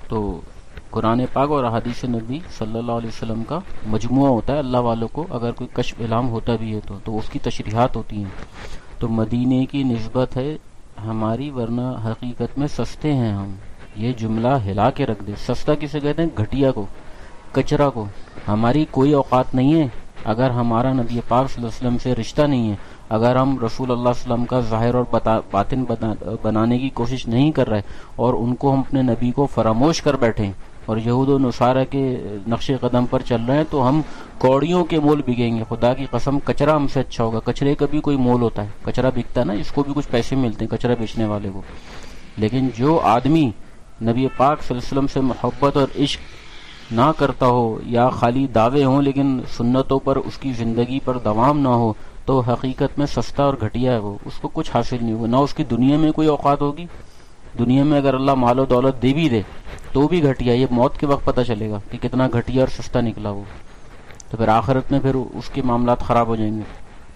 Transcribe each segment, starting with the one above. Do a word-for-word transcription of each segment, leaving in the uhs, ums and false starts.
تو قرآن پاک اور احادیث نبی صلی اللہ علیہ وسلم کا مجموعہ ہوتا ہے. اللہ والوں کو اگر کوئی کشف الہام ہوتا بھی ہے تو تو اس کی تشریحات ہوتی ہیں. تو مدینے کی نسبت ہے ہماری، ورنہ حقیقت میں سستے ہیں ہم. یہ جملہ ہلا کے رکھ دے. سستا کسے کہتے ہیں؟ گھٹیا کو، کچرا کو. ہماری کوئی اوقات نہیں ہے اگر ہمارا نبی پاک صلی اللہ علیہ وسلم سے رشتہ نہیں ہے، اگر ہم رسول اللہ صلی اللہ علیہ وسلم کا ظاہر اور باطن بنانے کی کوشش نہیں کر رہے اور ان کو ہم اپنے نبی کو فراموش کر بیٹھے اور یہود و نصارہ کے نقش قدم پر چل رہے ہیں، تو ہم کوڑیوں کے مول بکیں گے. خدا کی قسم کچرا ہم سے اچھا ہوگا. کچرے کا بھی کوئی مول ہوتا ہے، کچرا بکتا ہے نا، اس کو بھی کچھ پیسے ملتے ہیں کچرا بیچنے والے کو. لیکن جو آدمی نبی پاک صلی اللہ علیہ وسلم سے محبت اور عشق نہ کرتا ہو، یا خالی دعوے ہوں لیکن سنتوں پر اس کی زندگی پر دوام نہ ہو، تو حقیقت میں سستا اور گھٹیا ہے. وہ اس کو کچھ حاصل نہیں ہوگا، نہ اس کی دنیا میں کوئی اوقات ہوگی. دنیا میں اگر اللہ مال و دولت دے بھی دے تو بھی گھٹیا. یہ موت کے وقت پتہ چلے گا کہ کتنا گھٹیا اور سستا نکلا وہ. تو پھر آخرت میں پھر اس کے معاملات خراب ہو جائیں گے.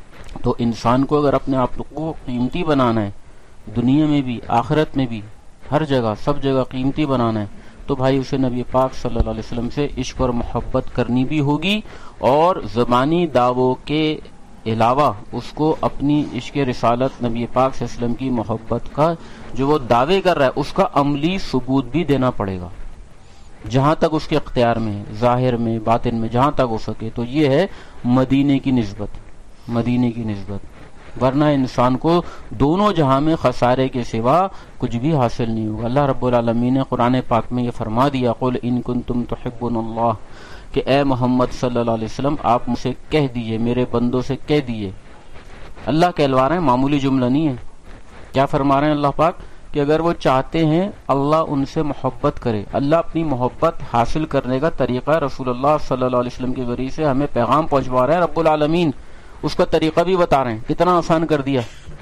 تو انسان کو اگر اپنے آپ کو قیمتی بنانا ہے، دنیا میں بھی آخرت میں بھی ہر جگہ سب جگہ قیمتی بنانا ہے، تو بھائی اسے نبی پاک صلی اللہ علیہ وسلم سے عشق اور محبت کرنی بھی ہوگی، اور زبانی دعووں کے علاوہ اس کو اپنی عشق رسالت نبی پاک صلی اللہ علیہ وسلم کی محبت کا جو وہ دعوے کر رہا ہے اس کا عملی ثبوت بھی دینا پڑے گا، جہاں تک اس کے اختیار میں ہے، ظاہر میں باطن میں جہاں تک ہو سکے. تو یہ ہے مدینے کی نسبت، مدینے کی نسبت. ورنہ انسان کو دونوں جہاں میں خسارے کے سوا کچھ بھی حاصل نہیں ہوگا. اللہ رب العالمین نے قرآن پاک میں یہ فرما دیا، قل ان کنتم تحبون اللہ، کہ اے محمد صلی اللہ علیہ وسلم آپ مجھ سے کہہ دیجئے، میرے بندوں سے کہہ دیجئے. اللہ کہلوا رہے ہیں، معمولی جملہ نہیں ہے. کیا فرما رہے ہیں اللہ پاک؟ کہ اگر وہ چاہتے ہیں اللہ ان سے محبت کرے. اللہ اپنی محبت حاصل کرنے کا طریقہ رسول اللہ صلی اللہ علیہ وسلم کے ذریعے سے ہمیں پیغام پہنچوا رہے ہیں. رب العالمین اس کا طریقہ بھی بتا رہے ہیں. کتنا آسان کر دیا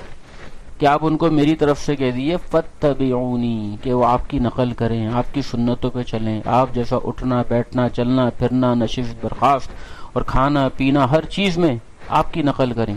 کہ آپ ان کو میری طرف سے کہہ دیجئے فاتبعونی، کہ وہ آپ کی نقل کریں، آپ کی سنتوں پہ چلیں، آپ جیسا اٹھنا بیٹھنا چلنا پھرنا نشست برخاست اور کھانا پینا ہر چیز میں آپ کی نقل کریں.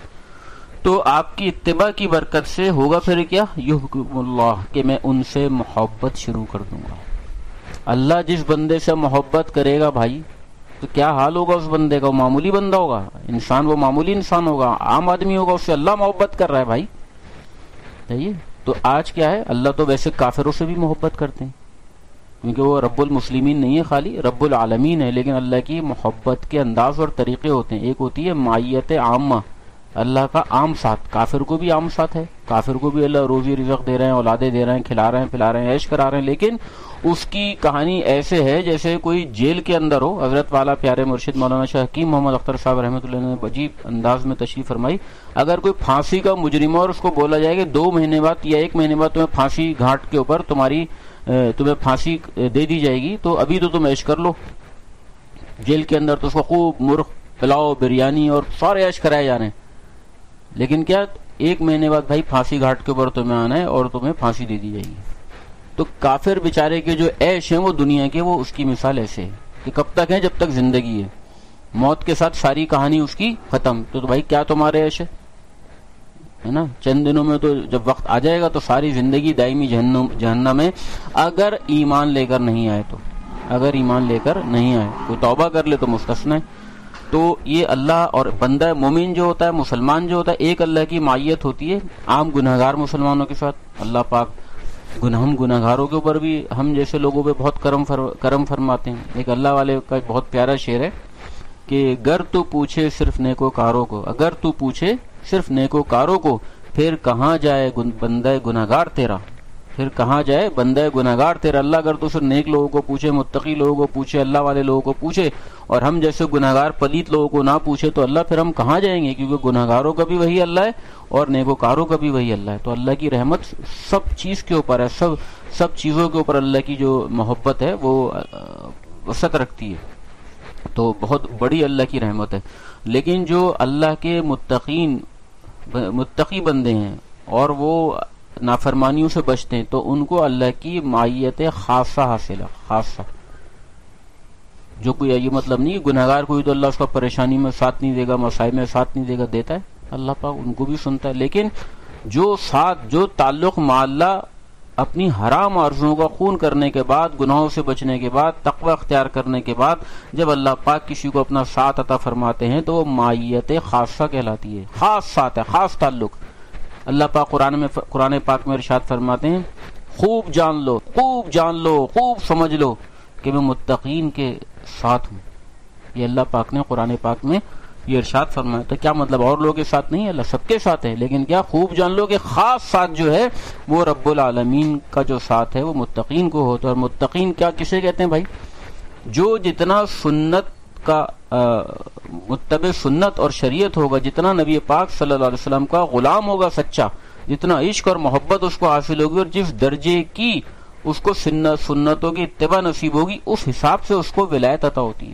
تو آپ کی اتباع کی برکت سے ہوگا پھر کیا؟ یحببکم اللہ، کہ میں ان سے محبت شروع کر دوں گا. اللہ جس بندے سے محبت کرے گا بھائی تو کیا حال ہوگا اس بندے کا؟ وہ معمولی بندہ ہوگا، انسان وہ معمولی انسان ہوگا، عام آدمی ہوگا، اس سے اللہ محبت کر رہا ہے بھائی. صحیح. تو آج کیا ہے، اللہ تو ویسے کافروں سے بھی محبت کرتے ہیں کیونکہ وہ رب المسلمین نہیں ہے، خالی رب العالمین ہے. لیکن اللہ کی محبت کے انداز اور طریقے ہوتے ہیں. ایک ہوتی ہے معیت عامہ، اللہ کا عام ساتھ. کافر کو بھی عام ساتھ ہے، کافر کو بھی اللہ روزی رزق دے رہے ہیں، اولادیں دے رہے ہیں، کھلا رہے ہیں پلا رہے ہیں، عیش کرا رہے ہیں. لیکن اس کی کہانی ایسے ہے جیسے کوئی جیل کے اندر ہو. حضرت والا پیارے مرشد مولانا شاہ حکیم محمد اختر صاحب رحمۃ اللہ نے عجیب انداز میں تشریف فرمائی. اگر کوئی پھانسی کا مجرم ہو اور اس کو بولا جائے کہ دو مہینے بعد یا ایک مہینے بعد تمہیں پھانسی گھاٹ کے اوپر تمہاری تمہیں پھانسی دے دی جائے گی، تو ابھی تو تم عیش کر لو جیل کے اندر. تو اس کو خوب مرغ پلاؤ بریانی اور سارے عیش کرائے جا رہے ہیں. لیکن کیا ایک مہینے بعد بھائی پھانسی گھاٹ کے اوپر تمہیں آنا ہے اور تمہیں پھانسی دے دی جائے گی. تو کافر بیچارے کے جو عیش ہیں وہ دنیا کے، وہ اس کی مثال ایسے ہے کہ کب تک ہے؟ جب تک زندگی ہے. موت کے ساتھ ساری کہانی اس کی ختم. تو بھائی کیا تمہارے عیش ہے نا؟ چند دنوں میں تو جب وقت آ جائے گا تو ساری زندگی دائمی جہنم جہنم میں، اگر ایمان لے کر نہیں آئے تو. اگر ایمان لے کر نہیں آئے، کوئی توبہ کر لے تو مستثنا ہے. تو یہ اللہ اور بندہ مومن جو ہوتا ہے، مسلمان جو ہوتا ہے، ایک اللہ کی معیت ہوتی ہے عام گنہگار مسلمانوں کے ساتھ. اللہ پاک گناہ ہم گنہگاروں کے اوپر بھی ہم جیسے لوگوں پہ بہت کرم فر کرم فرماتے ہیں. ایک اللہ والے کا بہت پیارا شعر ہے کہ گر تو پوچھے صرف نیکوکاروں کو، اگر تو پوچھے صرف نیکوکاروں کو، پھر کہاں جائے بندہ گنہگار تیرا، پھر کہاں جائے بندہ گنہگار تیرا. اللہ اگر تو صرف نیک لوگوں کو پوچھے، متقی لوگوں کو پوچھے، اللہ والے لوگوں کو پوچھے، اور ہم جیسے گنہگار پلیت لوگوں کو نہ پوچھے، تو اللہ پھر ہم کہاں جائیں گے؟ کیونکہ گنہگاروں کا بھی وہی اللہ ہے اور نیکوکاروں کا بھی وہی اللہ ہے. تو اللہ کی رحمت سب چیز کے اوپر ہے، سب سب چیزوں کے اوپر اللہ کی جو محبت ہے وہ وسعت رکھتی ہے. تو بہت بڑی اللہ کی رحمت ہے. لیکن جو اللہ کے متقین متقی بندے ہیں اور وہ نافرمانیوں سے بچتے ہیں، تو ان کو اللہ کی معیت خاصہ حاصل ہے. خاصہ جو کوئی یہ مطلب نہیں گنہگار کوئی تو اللہ اس کا پریشانی میں ساتھ نہیں دے گا، مسائل میں ساتھ نہیں دے گا، دیتا ہے اللہ پاک، ان کو بھی سنتا ہے. لیکن جو ساتھ جو تعلق مع اللہ اپنی حرام آرزوؤں کا خون کرنے کے بعد، گناہوں سے بچنے کے بعد، تقوی اختیار کرنے کے بعد جب اللہ پاک کسی کو اپنا ساتھ عطا فرماتے ہیں تو وہ معیت خاصہ کہلاتی ہے، خاص ساتھ ہے، خاص تعلق۔ اللہ پاک قرآن میں قرآن پاک میں ارشاد فرماتے ہیں، خوب جان لو، خوب جان لو، خوب سمجھ لو کہ میں متقین کے ساتھ ہوں۔ یہ اللہ پاک نے قرآن پاک میں یہ ارشاد فرمایا۔ تو کیا مطلب اور لوگوں کے ساتھ نہیں ہے؟ اللہ سب کے ساتھ ہے، لیکن کیا خوب جان لو کہ خاص ساتھ جو ہے وہ رب العالمین کا جو ساتھ ہے وہ متقین کو ہوتا ہے۔ اور متقین کیا کسے کہتے ہیں بھائی؟ جو جتنا سنت کا متبع سنت اور شریعت ہوگا، جتنا نبی پاک صلی اللہ علیہ وسلم کا غلام ہوگا سچا، جتنا عشق اور محبت اس کو حاصل ہوگی، اور جس درجے کی اس کو سنتوں کی اتباع نصیب ہوگی، اس حساب سے اس کو ولایت عطا ہوتی ہے۔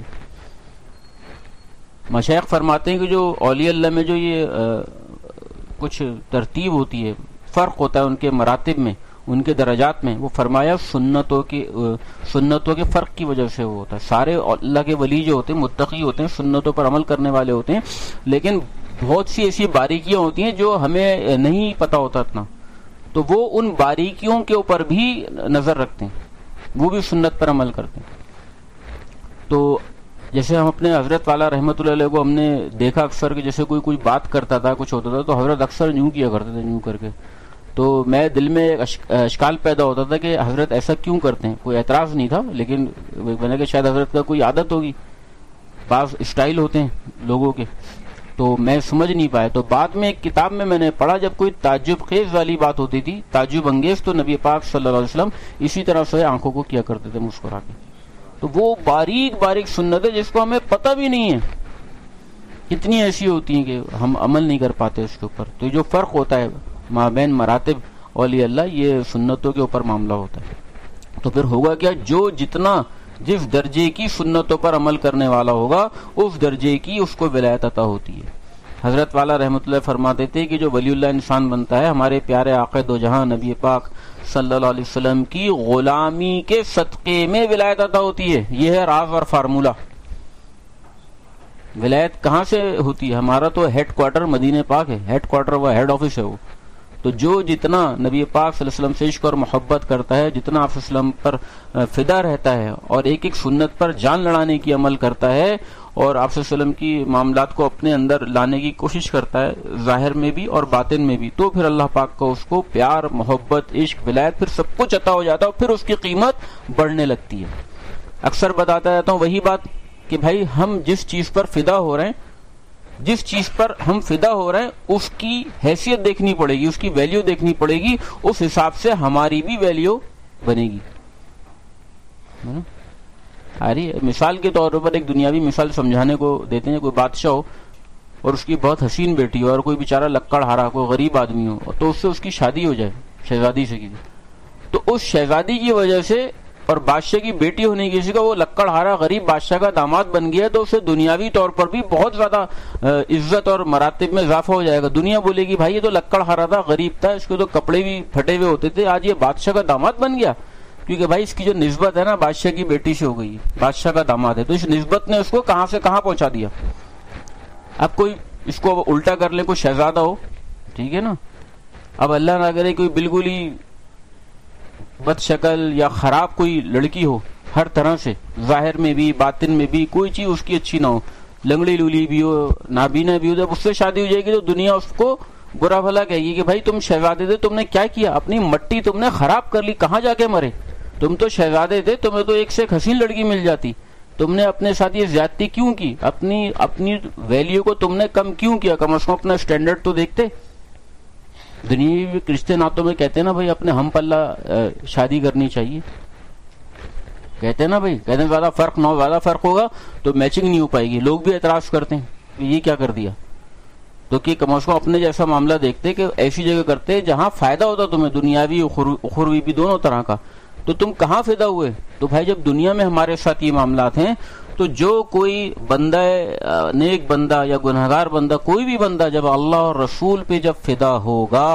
مشائخ فرماتے ہیں کہ جو اولیاء اللہ میں جو یہ کچھ ترتیب ہوتی ہے، فرق ہوتا ہے ان کے مراتب میں، ان کے درجات میں، وہ فرمایا سنتوں کی سنتوں کے فرق کی وجہ سے وہ ہوتا ہے۔ سارے اللہ کے ولی جو ہوتے ہیں متقی ہوتے ہیں، سنتوں پر عمل کرنے والے ہوتے ہیں، لیکن بہت سی ایسی باریکیاں ہوتی ہیں جو ہمیں نہیں پتہ ہوتا اتنا، تو وہ ان باریکیوں کے اوپر بھی نظر رکھتے ہیں، وہ بھی سنت پر عمل کرتے ہیں۔ تو جیسے ہم اپنے حضرت والا رحمۃ اللہ علیہ کو ہم نے دیکھا اکثر کہ جیسے کوئی کوئی بات کرتا تھا، کچھ ہوتا تھا، تو حضرت اکثر یوں کیا کرتے تھے، یوں کر کے، تو میں دل میں ایک اشکال پیدا ہوتا تھا کہ حضرت ایسا کیوں کرتے ہیں۔ کوئی اعتراض نہیں تھا، لیکن میں نے کہ شاید حضرت کا کوئی عادت ہوگی، بعض اسٹائل ہوتے ہیں لوگوں کے، تو میں سمجھ نہیں پایا۔ تو بعد میں ایک کتاب میں میں نے پڑھا، جب کوئی تعجب خیز والی بات ہوتی تھی، تعجب انگیز، تو نبی پاک صلی اللہ علیہ وسلم اسی طرح سے آنکھوں کو کیا کرتے تھے مسکرا کے۔ تو وہ باریک باریک سنت ہے جس کو ہمیں پتہ بھی نہیں ہے، اتنی ایسی ہوتی ہیں کہ ہم عمل نہیں کر پاتے اس کے اوپر۔ تو جو فرق ہوتا ہے مابین مراتب اولیاء اللہ، یہ سنتوں کے اوپر معاملہ ہوتا ہے۔ تو پھر ہوگا کیا؟ جو جتنا جس درجے کی سنتوں پر عمل کرنے والا ہوگا، اس درجے کی اس کو ولایت عطا ہوتی ہے۔ حضرت والا رحمۃ اللہ فرماتے تھے کہ جو ولی اللہ انسان بنتا ہے، ہمارے پیارے آقا دو جہاں نبی پاک صلی اللہ علیہ وسلم کی غلامی کے صدقے میں ولایت عطا ہوتی ہے۔ یہ ہے راز اور فارمولہ۔ ولایت کہاں سے ہوتی ہے؟ ہمارا تو ہیڈ کوارٹر مدینہ پاک ہے، ہیڈ کوارٹر وہ ہیڈ آفس ہے وہ۔ تو جو جتنا نبی پاک صلی اللہ علیہ وسلم سے عشق اور محبت کرتا ہے، جتنا آپ صلی اللہ علیہ وسلم پر فدا رہتا ہے اور ایک ایک سنت پر جان لڑانے کی عمل کرتا ہے، اور آپ صلی اللہ علیہ وسلم کی معاملات کو اپنے اندر لانے کی کوشش کرتا ہے، ظاہر میں بھی اور باطن میں بھی، تو پھر اللہ پاک کو اس کو پیار، محبت، عشق، ولایت، پھر سب کچھ عطا ہو جاتا ہے، اور پھر اس کی قیمت بڑھنے لگتی ہے۔ اکثر بتاتا رہتا ہوں وہی بات کہ بھائی ہم جس چیز پر فدا ہو رہے ہیں، جس چیز پر ہم فدا ہو رہے ہیں، اس کی حیثیت دیکھنی پڑے گی، اس کی ویلیو دیکھنی پڑے گی، اس حساب سے ہماری بھی ویلیو بنے گی۔ ارے مثال کے طور پر ایک دنیاوی مثال سمجھانے کو دیتے ہیں، کوئی بادشاہ ہو اور اس کی بہت حسین بیٹی ہو، اور کوئی بیچارہ لکڑ ہارا کوئی غریب آدمی ہو، تو اس سے اس کی شادی ہو جائے، شہزادی سے کی، تو اس شہزادی کی وجہ سے اور بادشاہ کی بیٹی ہونے کی کسی کا وہ لکڑ ہارا غریب بادشاہ کا داماد بن گیا، تو اسے دنیاوی طور پر بھی بہت زیادہ عزت اور مراتب میں اضافہ ہو جائے گا۔ دنیا بولے گی بھائی یہ تو لکڑ ہارا تھا، غریب تھا، اس کے تو کپڑے بھی پھٹے ہوئے ہوتے تھے، آج یہ بادشاہ کا داماد بن گیا، کیونکہ بھائی اس کی جو نسبت ہے نا بادشاہ کی بیٹی سے ہو گئی، بادشاہ کا داماد ہے، تو اس نسبت نے اس کو کہاں سے کہاں پہنچا دیا۔ اب کوئی اس کو الٹا کر لے، کوئی شہزادہ ہو، ٹھیک ہے نا، اب اللہ نہ کرے کوئی بالکل ہی بد شکل یا خراب کوئی لڑکی ہو، ہر طرح سے ظاہر میں بھی باطن میں بھی کوئی چیز اس کی اچھی نہ ہو، لنگڑی لولی بھی ہو، نابینا بھی ہو، جب اس سے شادی ہو جائے گی تو دنیا اس کو برا بھلا کہے گی کہ بھائی تم شہزادے تھے، تم نے کیا کیا، اپنی مٹی تم نے خراب کر لی، کہاں جا کے مرے، تم تو شہزادے تھے، تمہیں تو ایک سے ایک حسین لڑکی مل جاتی، تم نے اپنے ساتھ یہ زیادتی کیوں کی، اپنی اپنی ویلیو کو تم نے کم کیوں کیا، کم از کم اپنا اسٹینڈرڈ تو دیکھتے۔ دنیا رشتے ناتوں میں کہتے ہیں نا بھائی اپنے ہم پلہ شادی کرنی چاہیے، کہتے ہیں نا بھائی، کہتے ہیں زیادہ فرق نہ ہو، زیادہ فرق ہوگا تو میچنگ نہیں ہو پائے گی، لوگ بھی اعتراض کرتے ہیں کہ یہ کیا کر دیا، تو کہ کم از کم اپنے جیسا معاملہ دیکھتے کہ ایسی جگہ کرتے جہاں فائدہ ہوتا تمہیں، دنیاوی اخروی بھی دونوں طرح کا، تو تم کہاں فدا ہوئے۔ تو بھائی جب دنیا میں ہمارے ساتھ یہ معاملات ہیں، تو جو کوئی بندہ نیک بندہ یا گنہگار بندہ، کوئی بھی بندہ جب اللہ اور رسول پہ جب فدا ہوگا،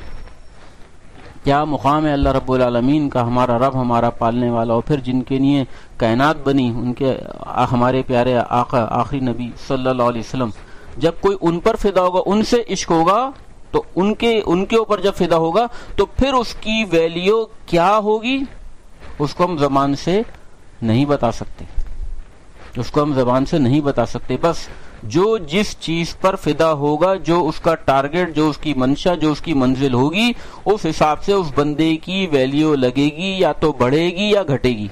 کیا مقام ہے اللہ رب العالمین کا، ہمارا رب ہمارا پالنے والا، اور پھر جن کے لیے کائنات بنی، ان کے ہمارے پیارے آقا آخری نبی صلی اللہ علیہ وسلم، جب کوئی ان پر فدا ہوگا، ان سے عشق ہوگا، تو ان کے ان کے اوپر جب فدا ہوگا تو پھر اس کی ویلیو کیا ہوگی اس کو ہم زبان سے نہیں بتا سکتے، اس کو ہم زبان سے نہیں بتا سکتے. بس جو جس چیز پر فدا ہوگا، جو اس کا ٹارگٹ، جو اس کی منشا، جو اس کی منزل ہوگی، اس حساب سے اس بندے کی ویلیو لگے گی، یا تو بڑھے گی یا گھٹے گی،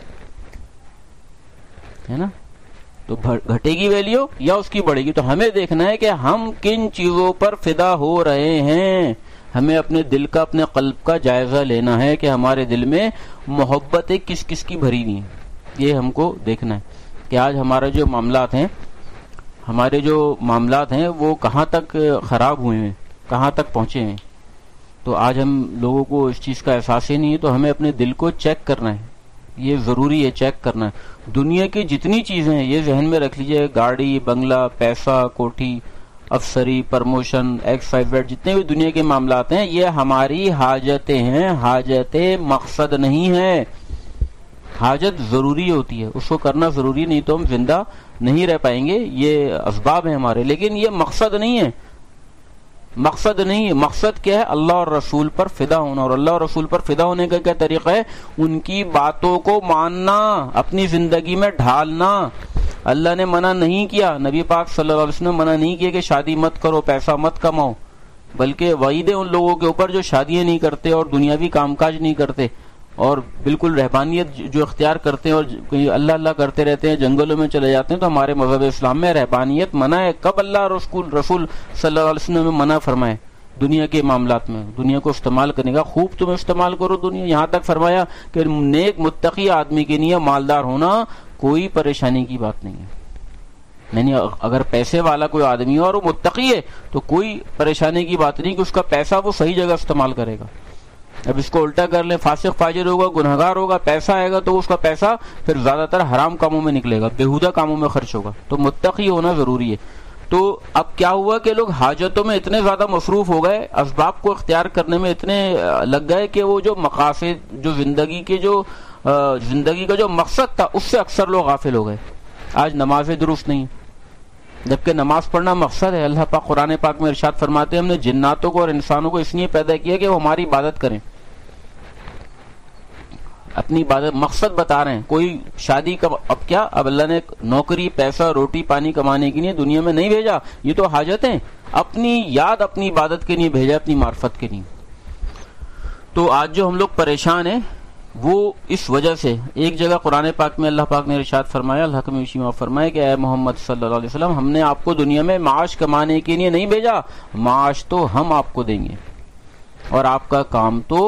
ہے نا. تو گھٹے گی ویلیو یا اس کی بڑھے گی. تو ہمیں دیکھنا ہے کہ ہم کن چیزوں پر فدا ہو رہے ہیں. ہمیں اپنے دل کا، اپنے قلب کا جائزہ لینا ہے کہ ہمارے دل میں محبتیں کس کس کی بھری ہوئی ہیں. یہ ہم کو دیکھنا ہے کہ آج ہمارے جو معاملات ہیں ہمارے جو معاملات ہیں وہ کہاں تک خراب ہوئے ہیں، کہاں تک پہنچے ہیں. تو آج ہم لوگوں کو اس چیز کا احساس ہی نہیں ہے. تو ہمیں اپنے دل کو چیک کرنا ہے، یہ ضروری ہے چیک کرنا ہے. دنیا کی جتنی چیزیں ہیں یہ ذہن میں رکھ لیجئے، گاڑی، بنگلہ، پیسہ، کوٹھی، افسری، پرموشن، ایکس فائیو زیڈ، جتنے بھی دنیا کے معاملات ہیں یہ ہماری حاجتیں ہیں، حاجتیں مقصد نہیں ہیں. حاجت ضروری ہوتی ہے، اس کو کرنا ضروری، نہیں تو ہم زندہ نہیں رہ پائیں گے. یہ اسباب ہیں ہمارے، لیکن یہ مقصد نہیں ہے. مقصد نہیں ہے. مقصد کیا ہے؟ اللہ اور رسول پر فدا ہونا. اور اللہ اور رسول پر فدا ہونے کا کیا طریقہ ہے؟ ان کی باتوں کو ماننا، اپنی زندگی میں ڈھالنا. اللہ نے منع نہیں کیا، نبی پاک صلی اللہ علیہ وسلم نے منع نہیں کیا کہ شادی مت کرو، پیسہ مت کماؤ، بلکہ وعید ہے ان لوگوں کے اوپر جو شادیاں نہیں کرتے اور دنیاوی کام کاج نہیں کرتے اور بالکل رہبانیت جو اختیار کرتے ہیں اور اللہ اللہ کرتے رہتے ہیں، جنگلوں میں چلے جاتے ہیں. تو ہمارے مذہب اسلام میں رہبانیت منع ہے. کب اللہ رسول رسول صلی اللہ علیہ وسلم نے منع فرمائے؟ دنیا کے معاملات میں. دنیا کو استعمال کرنے کا خوب تم استعمال کرو دنیا. یہاں تک فرمایا کہ نیک متقی آدمی کے لیے مالدار ہونا کوئی پریشانی کی بات نہیں ہے. یعنی اگر پیسے والا کوئی آدمی ہے اور وہ متقی ہے تو کوئی پریشانی کی بات نہیں کہ اس کا پیسہ وہ صحیح جگہ استعمال کرے گا. اب اس کو الٹا کر لیں، فاسق فاجر ہوگا، گنہگار ہوگا، پیسہ آئے گا تو اس کا پیسہ پھر زیادہ تر حرام کاموں میں نکلے گا، بیہودہ کاموں میں خرچ ہوگا. تو متقی ہونا ضروری ہے. تو اب کیا ہوا کہ لوگ حاجتوں میں اتنے زیادہ مصروف ہو گئے، اسباب کو اختیار کرنے میں اتنے لگ گئے کہ وہ جو مقاصد، جو زندگی کے جو زندگی کا جو مقصد تھا اس سے اکثر لوگ غافل ہو گئے. آج نمازیں درست نہیں، جبکہ نماز پڑھنا مقصد ہے. اللہ پاک قرآن پاک میں ارشاد فرماتے ہیں ہم نے جناتوں کو اور انسانوں کو اس لیے پیدا کیا کہ وہ ہماری عبادت کریں، اپنی عبادت مقصد بتا رہے ہیں. کوئی شادی کا اب کیا، اب اللہ نے نوکری، پیسہ، روٹی پانی کمانے کے لیے دنیا میں نہیں بھیجا. یہ تو حاجتیں، اپنی یاد، اپنی عبادت کے لیے بھیجا، اپنی معرفت کے لیے. تو آج جو ہم لوگ پریشان ہیں وہ اس وجہ سے، ایک جگہ قرآن پاک میں اللہ پاک نے ارشاد فرمایا، اللہ کا میشی معاف فرمایا کہ اے محمد صلی اللہ علیہ وسلم ہم نے آپ کو دنیا میں معاش کمانے کے لیے نہیں بھیجا، معاش تو ہم آپ کو دیں گے اور آپ کا کام تو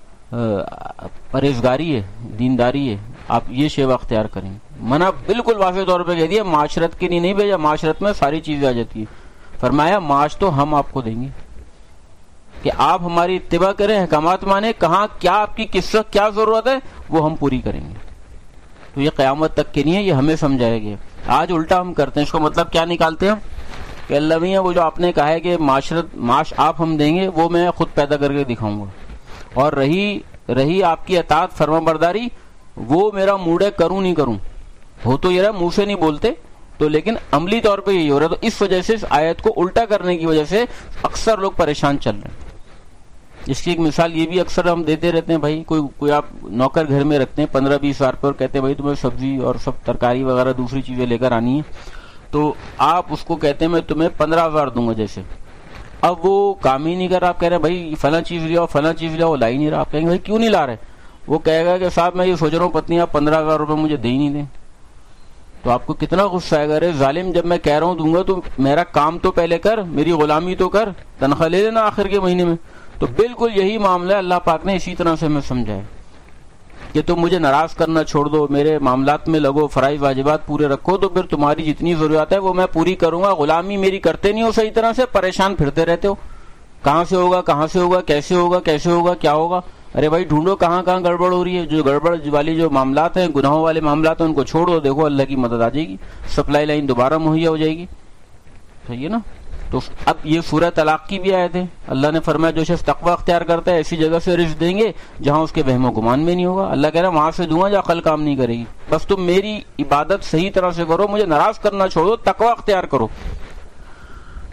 پرہیزگاری ہے، دینداری ہے، آپ یہ شیوا اختیار کریں. منع بالکل واضح طور پہ کہہ دیا، معاشرت کے لیے نہیں بھیجا، معاشرت میں ساری چیزیں آ جاتی ہیں. فرمایا معاش تو ہم آپ کو دیں گے کہ آپ ہماری اتباع کریں، احکامات مانیں، کہاں کیا آپ کی کس وقت کیا ضرورت ہے وہ ہم پوری کریں گے. تو یہ قیامت تک کے لیے، یہ ہمیں سمجھایا گیا. آج الٹا ہم کرتے ہیں. اس کا مطلب کیا نکالتے ہیں کہ اللہ میاں وہ جو آپ نے کہا ہے کہ معاشرت معاش آپ ہم دیں گے وہ میں خود پیدا کر کے دکھاؤں گا، اور رہی رہی آپ کی اطاعت فرما برداری وہ میرا موڈ ہے کروں نہیں کروں. ہو تو یہ رہا منہ سے نہیں بولتے تو، لیکن عملی طور پہ یہی ہو رہا ہے. تو اس وجہ سے اس آیت کو الٹا کرنے کی وجہ سے اکثر لوگ پریشان چل رہے ہیں. اس کی ایک مثال یہ بھی اکثر ہم دیتے رہتے ہیں، بھائی کوئی کوئی آپ نوکر گھر میں رکھتے ہیں پندرہ بیس ہزار پہ اور کہتے ہیں بھائی تمہیں سبزی اور سب ترکاری وغیرہ دوسری چیزیں لے کر آنی ہے، تو آپ اس کو کہتے ہیں میں تمہیں پندرہ ہزار دوں گا جیسے. اب وہ کام ہی نہیں کر رہا، آپ کہہ رہے ہیں بھائی فلاں چیز لے آؤ فلاں چیز لے آؤ، لا ہی نہیں رہا. آپ کہیں گے بھائی کیوں نہیں لا رہے؟ وہ کہے گا کہ صاحب میں یہ سوچ رہا ہوں پتنی آپ پندرہ ہزار روپے مجھے دے ہی نہیں دیں. تو آپ کو کتنا غصہ آئے گا، ارے ظالم جب میں کہہ رہا ہوں دوں گا تو میرا کام تو پہلے کر، میری غلامی تو کر، تنخواہ لے لینا آخر کے مہینے میں. تو بالکل یہی معاملہ ہے. اللہ پاک نے اسی طرح سے ہمیں سمجھایا کہ تم مجھے ناراض کرنا چھوڑ دو، میرے معاملات میں لگو، فرائض واجبات پورے رکھو، تو پھر تمہاری جتنی ضرورت ہے وہ میں پوری کروں گا. غلامی میری کرتے نہیں ہو صحیح طرح سے، پریشان پھرتے رہتے ہو، کہاں سے ہوگا کہاں سے ہوگا کیسے ہوگا کیسے ہوگا کیا ہوگا. ارے بھائی ڈھونڈو کہاں کہاں گڑبڑ ہو رہی ہے. جو گڑبڑ والی جو معاملات ہیں، گناہوں والے معاملات ہیں، ان کو چھوڑ دو، دیکھو اللہ کی مدد آ جائے گی، سپلائی لائن دوبارہ مہیا ہو جائے گی. صحیح ہے نا. تو اب یہ سورہ طلاق کی بھی آیت ہے. اللہ نے فرمایا جو شخص تقوی اختیار کرتا ہے ایسی جگہ سے رزق دیں گے جہاں اس کے وہم و گمان میں نہیں ہوگا. اللہ کہہ رہا ہے وہاں سے دوں گا جہاں عقل کام نہیں کرے گی. بس تم میری عبادت صحیح طرح سے کرو، مجھے ناراض کرنا چھوڑو، تقوی اختیار کرو.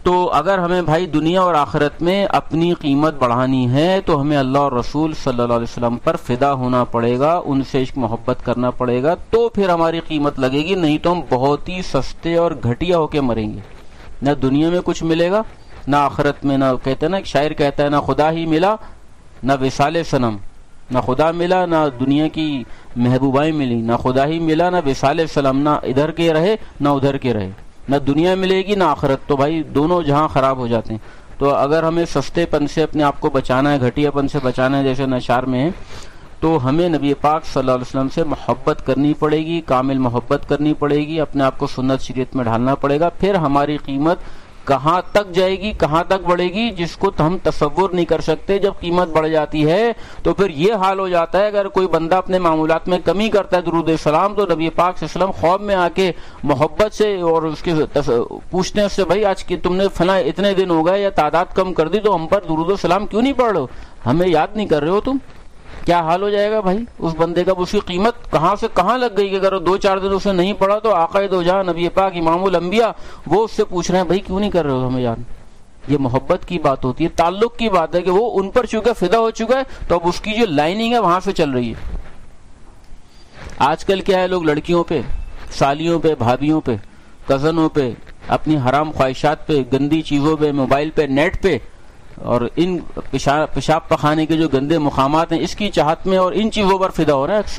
تو اگر ہمیں بھائی دنیا اور آخرت میں اپنی قیمت بڑھانی ہے تو ہمیں اللہ اور رسول صلی اللہ علیہ وسلم پر فدا ہونا پڑے گا، ان سے عشق محبت کرنا پڑے گا، تو پھر ہماری قیمت لگے گی، نہیں تو ہم بہت ہی سستے اور گھٹیا ہو کے مریں گے، نہ دنیا میں کچھ ملے گا نہ آخرت میں۔ نہ کہتے ہیں نا، ایک شاعر کہتا ہے، نہ خدا ہی ملا نہ وصال صنم، نہ خدا ملا نہ دنیا کی محبوبائیں ملی، نہ خدا ہی ملا نہ وصال صنم، نہ ادھر کے رہے نہ ادھر کے رہے، نہ دنیا ملے گی نہ آخرت، تو بھائی دونوں جہاں خراب ہو جاتے ہیں۔ تو اگر ہمیں سستے پن سے اپنے آپ کو بچانا ہے، گھٹیا پن سے بچانا ہے جیسے نشار میں ہے، تو ہمیں نبی پاک صلی اللہ علیہ وسلم سے محبت کرنی پڑے گی، کامل محبت کرنی پڑے گی، اپنے آپ کو سنت شریعت میں ڈھالنا پڑے گا، پھر ہماری قیمت کہاں تک جائے گی، کہاں تک بڑھے گی، جس کو ہم تصور نہیں کر سکتے۔ جب قیمت بڑھ جاتی ہے تو پھر یہ حال ہو جاتا ہے، اگر کوئی بندہ اپنے معمولات میں کمی کرتا ہے درود سلام، تو نبی پاک صلی اللہ علیہ وسلم خواب میں آ کے محبت سے اور اس کے پوچھتے ہیں اس سے، بھائی آج کی تم نے فلاں اتنے دن ہو گئے یا تعداد کم کر دی، تو ہم پر درود و سلام کیوں نہیں پڑھ رہے ہو، ہمیں یاد نہیں کر رہے ہو تم؟ کیا حال ہو جائے گا بھائی اس بندے کا، اس کی قیمت کہاں سے کہاں لگ گئی کہ اگر دو چار دن اس نے نہیں پڑھا تو آقا دو جہاں نبی پاک امام الانبیاء وہ اس سے پوچھ رہے ہیں بھائی کیوں نہیں کر رہے ہو ہمیں یاد۔ یہ محبت کی بات ہوتی ہے، تعلق کی بات ہے کہ وہ ان پر چونکہ فدا ہو چکا ہے تو اب اس کی جو لائننگ ہے وہاں سے چل رہی ہے۔ آج کل کیا ہے، لوگ لڑکیوں پہ، سالیوں پہ، بھابھیوں پہ، کزنوں پہ، اپنی حرام خواہشات پہ، گندی چیزوں پہ، موبائل پہ، نیٹ پہ، اور ان پیشاب پخانے کے جو گندے مقامات ہیں اس کی چاہت میں اور ان چیزوں پر فدا ہو رہا ہے اکثر۔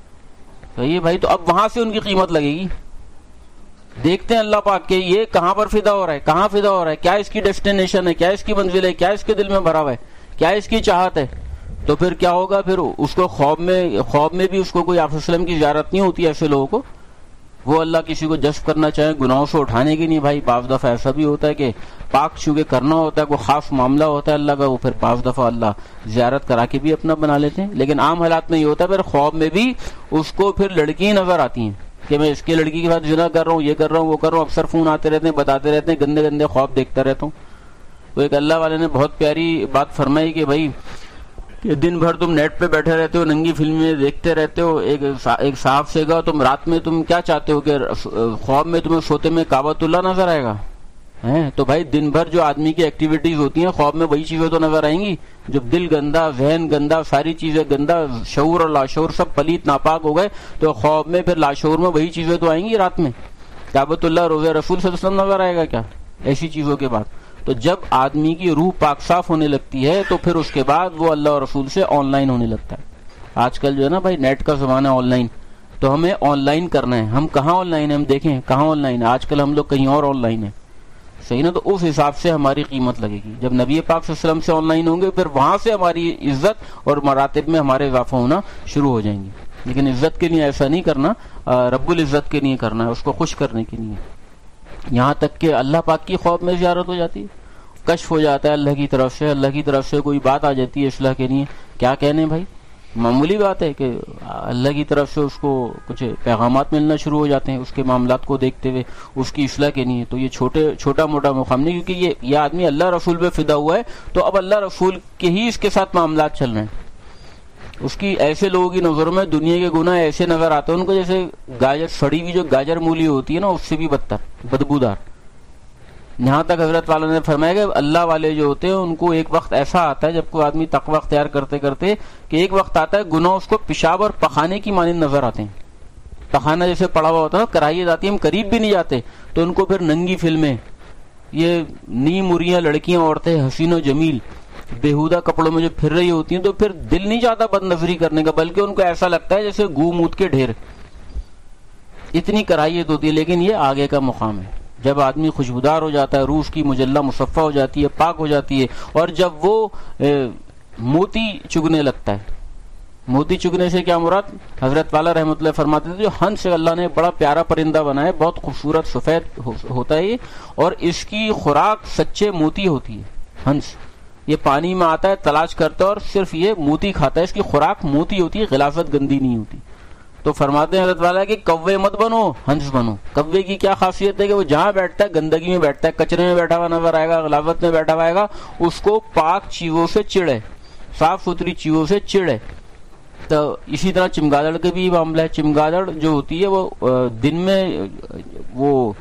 تو یہ بھائی تو اب وہاں سے ان کی قیمت لگے گی۔ دیکھتے ہیں اللہ پاک کہ یہ کہاں پر فدا ہو رہا ہے، کہاں فدا ہو رہا ہے، کیا اس کی ڈیسٹینیشن ہے، کیا اس کی منزل ہے، کیا اس کے دل میں بھرا ہوا ہے، کیا اس کی چاہت ہے۔ تو پھر کیا ہوگا، پھر اس کو خواب میں خواب میں بھی اس کو کوئی آپ صلی اللہ علیہ وسلم کی زیارت نہیں ہوتی ایسے لوگوں کو۔ وہ اللہ کسی کو جذب کرنا چاہے گناہوں سے اٹھانے کی نہیں، بھائی بعض دفعہ ایسا بھی ہوتا ہے کہ پاک چونکہ کرنا ہوتا ہے، کوئی خاص معاملہ ہوتا ہے اللہ کا، وہ پھر بعض دفعہ اللہ زیارت کرا کے بھی اپنا بنا لیتے ہیں۔ لیکن عام حالات میں یہ ہوتا ہے پھر خواب میں بھی اس کو پھر لڑکی نظر آتی ہیں کہ میں اس کے لڑکی کے ساتھ زنا کر رہا ہوں، یہ کر رہا ہوں، وہ کر رہا ہوں، اکثر فون آتے رہتے ہیں، بتاتے رہتے ہیں، گندے گندے خواب دیکھتا رہتا ہوں۔ تو ایک اللہ والے نے بہت پیاری بات فرمائی کہ بھائی کہ دن بھر تم نیٹ پہ بیٹھے رہتے ہو، ننگی فلمیں دیکھتے رہتے ہو، ایک ایک صاحب سے کہا تم رات میں تم کیا چاہتے ہو کہ خواب میں تمہیں سوتے میں کعبۃ اللہ نظر آئے گا؟ تو بھائی دن بھر جو آدمی کی ایکٹیویٹیز ہوتی ہیں خواب میں وہی چیزیں تو نظر آئیں گی۔ جب دل گندا، ذہن گندا، ساری چیزیں گندا، شعور اور لاشعور سب پلیت ناپاک ہو گئے تو خواب میں پھر لاشعور میں وہی چیزیں تو آئیں گی رات میں۔ کعبۃ اللہ، روضہ رسول صلی اللہ علیہ وسلم نظر آئے گا کیا ایسی چیزوں کے بعد؟ تو جب آدمی کی روح پاک صاف ہونے لگتی ہے تو پھر اس کے بعد وہ اللہ اور رسول سے آن لائن ہونے لگتا ہے۔ آج کل جو ہے نا بھائی نیٹ کا زمانہ، آن لائن، تو ہمیں آن لائن کرنا ہے۔ ہم کہاں آن لائن ہیں، ہم دیکھیں کہاں آن لائن ہے، آج کل ہم لوگ کہیں اور آن لائن ہیں، صحیح نا؟ تو اس حساب سے ہماری قیمت لگے گی۔ جب نبی پاک صلی اللہ علیہ وسلم سے آن لائن ہوں گے پھر وہاں سے ہماری عزت اور مراتب میں ہمارے اضافہ ہونا شروع ہو جائیں گے۔ لیکن عزت کے لیے ایسا نہیں کرنا، رب العزت کے لیے کرنا ہے، اس کو خوش کرنے کے لیے۔ یہاں تک کہ اللہ پاک کی خواب میں زیارت ہو جاتی ہے، کشف ہو جاتا ہے اللہ کی طرف سے، اللہ کی طرف سے کوئی بات آ جاتی ہے اصلاح کے لیے، کیا کہنے بھائی، معمولی بات ہے کہ اللہ کی طرف سے اس کو کچھ پیغامات ملنا شروع ہو جاتے ہیں اس کے معاملات کو دیکھتے ہوئے اس کی اصلاح کے لیے۔ تو یہ چھوٹے چھوٹا موٹا مقام نہیں، کیونکہ یہ یہ آدمی اللہ رسول پہ فدا ہوا ہے تو اب اللہ رسول کے ہی اس کے ساتھ معاملات چل رہے ہیں۔ اس کی ایسے لوگوں کی نظروں میں دنیا کے گناہ ایسے نظر آتے ہیں ان کو جیسے گاجر، سڑی ہوئی جو گاجر مولی ہوتی ہے نا اس سے بھی بدتر، بدبودار۔ یہاں تک حضرت والا نے فرمایا کہ اللہ والے جو ہوتے ہیں ان کو ایک وقت ایسا آتا ہے جب کوئی آدمی تقوی اختیار کرتے کرتے کہ ایک وقت آتا ہے گناہ اس کو پیشاب اور پخانے کی مانند نظر آتے ہیں۔ پخانہ جیسے پڑا ہوا ہوتا ہے نا، کراہی جاتی ہے، ہم قریب بھی نہیں جاتے، تو ان کو پھر ننگی فلمیں، یہ نیم مریاں لڑکیاں، عورتیں حسین و جمیل بےہودہ کپڑوں میں جو پھر رہی ہوتی ہیں، تو پھر دل نہیں چاہتا بد نظری کرنے کا، بلکہ ان کو ایسا لگتا ہے جیسے گو موت کے ڈھیر، اتنی کراہیت ہوتی ہے۔ لیکن یہ آگے کا مقام ہے، جب آدمی خوشبودار ہو جاتا ہے، روح کی مجلہ مصفہ ہو جاتی ہے، پاک ہو جاتی ہے، اور جب وہ موتی چگنے لگتا ہے۔ موتی چگنے سے کیا مراد؟ حضرت والا رحمۃ اللہ فرماتے تھے جو ہنس اللہ نے بڑا پیارا پرندہ بنایا، بہت خوبصورت سفید ہوتا ہے یہ، اور اس کی خوراک سچے موتی ہوتی ہے۔ ہنس یہ پانی میں آتا ہے، تلاش کرتا ہے اور صرف یہ موتی کھاتا ہے، اس کی خوراک موتی ہوتی ہے، غلاظت گندی نہیں ہوتی۔ تو فرماتے ہیں حضرت والا کہ کوے مت بنو، ہنس بنو۔ کوے کی کیا خاصیت ہے کہ وہ جہاں بیٹھتا ہے گندگی میں بیٹھتا ہے، کچرے میں بیٹھا ہوا نظر آئے گا، غلاظت میں بیٹھا ہوا آئے گا، اس کو پاک چیزوں سے چڑے، صاف ستھری چیزوں سے چڑے۔ تو اسی طرح چمگادڑ کے بھی معاملہ ہے۔ چمگادڑ جو ہوتی ہے وہ دن میں وہ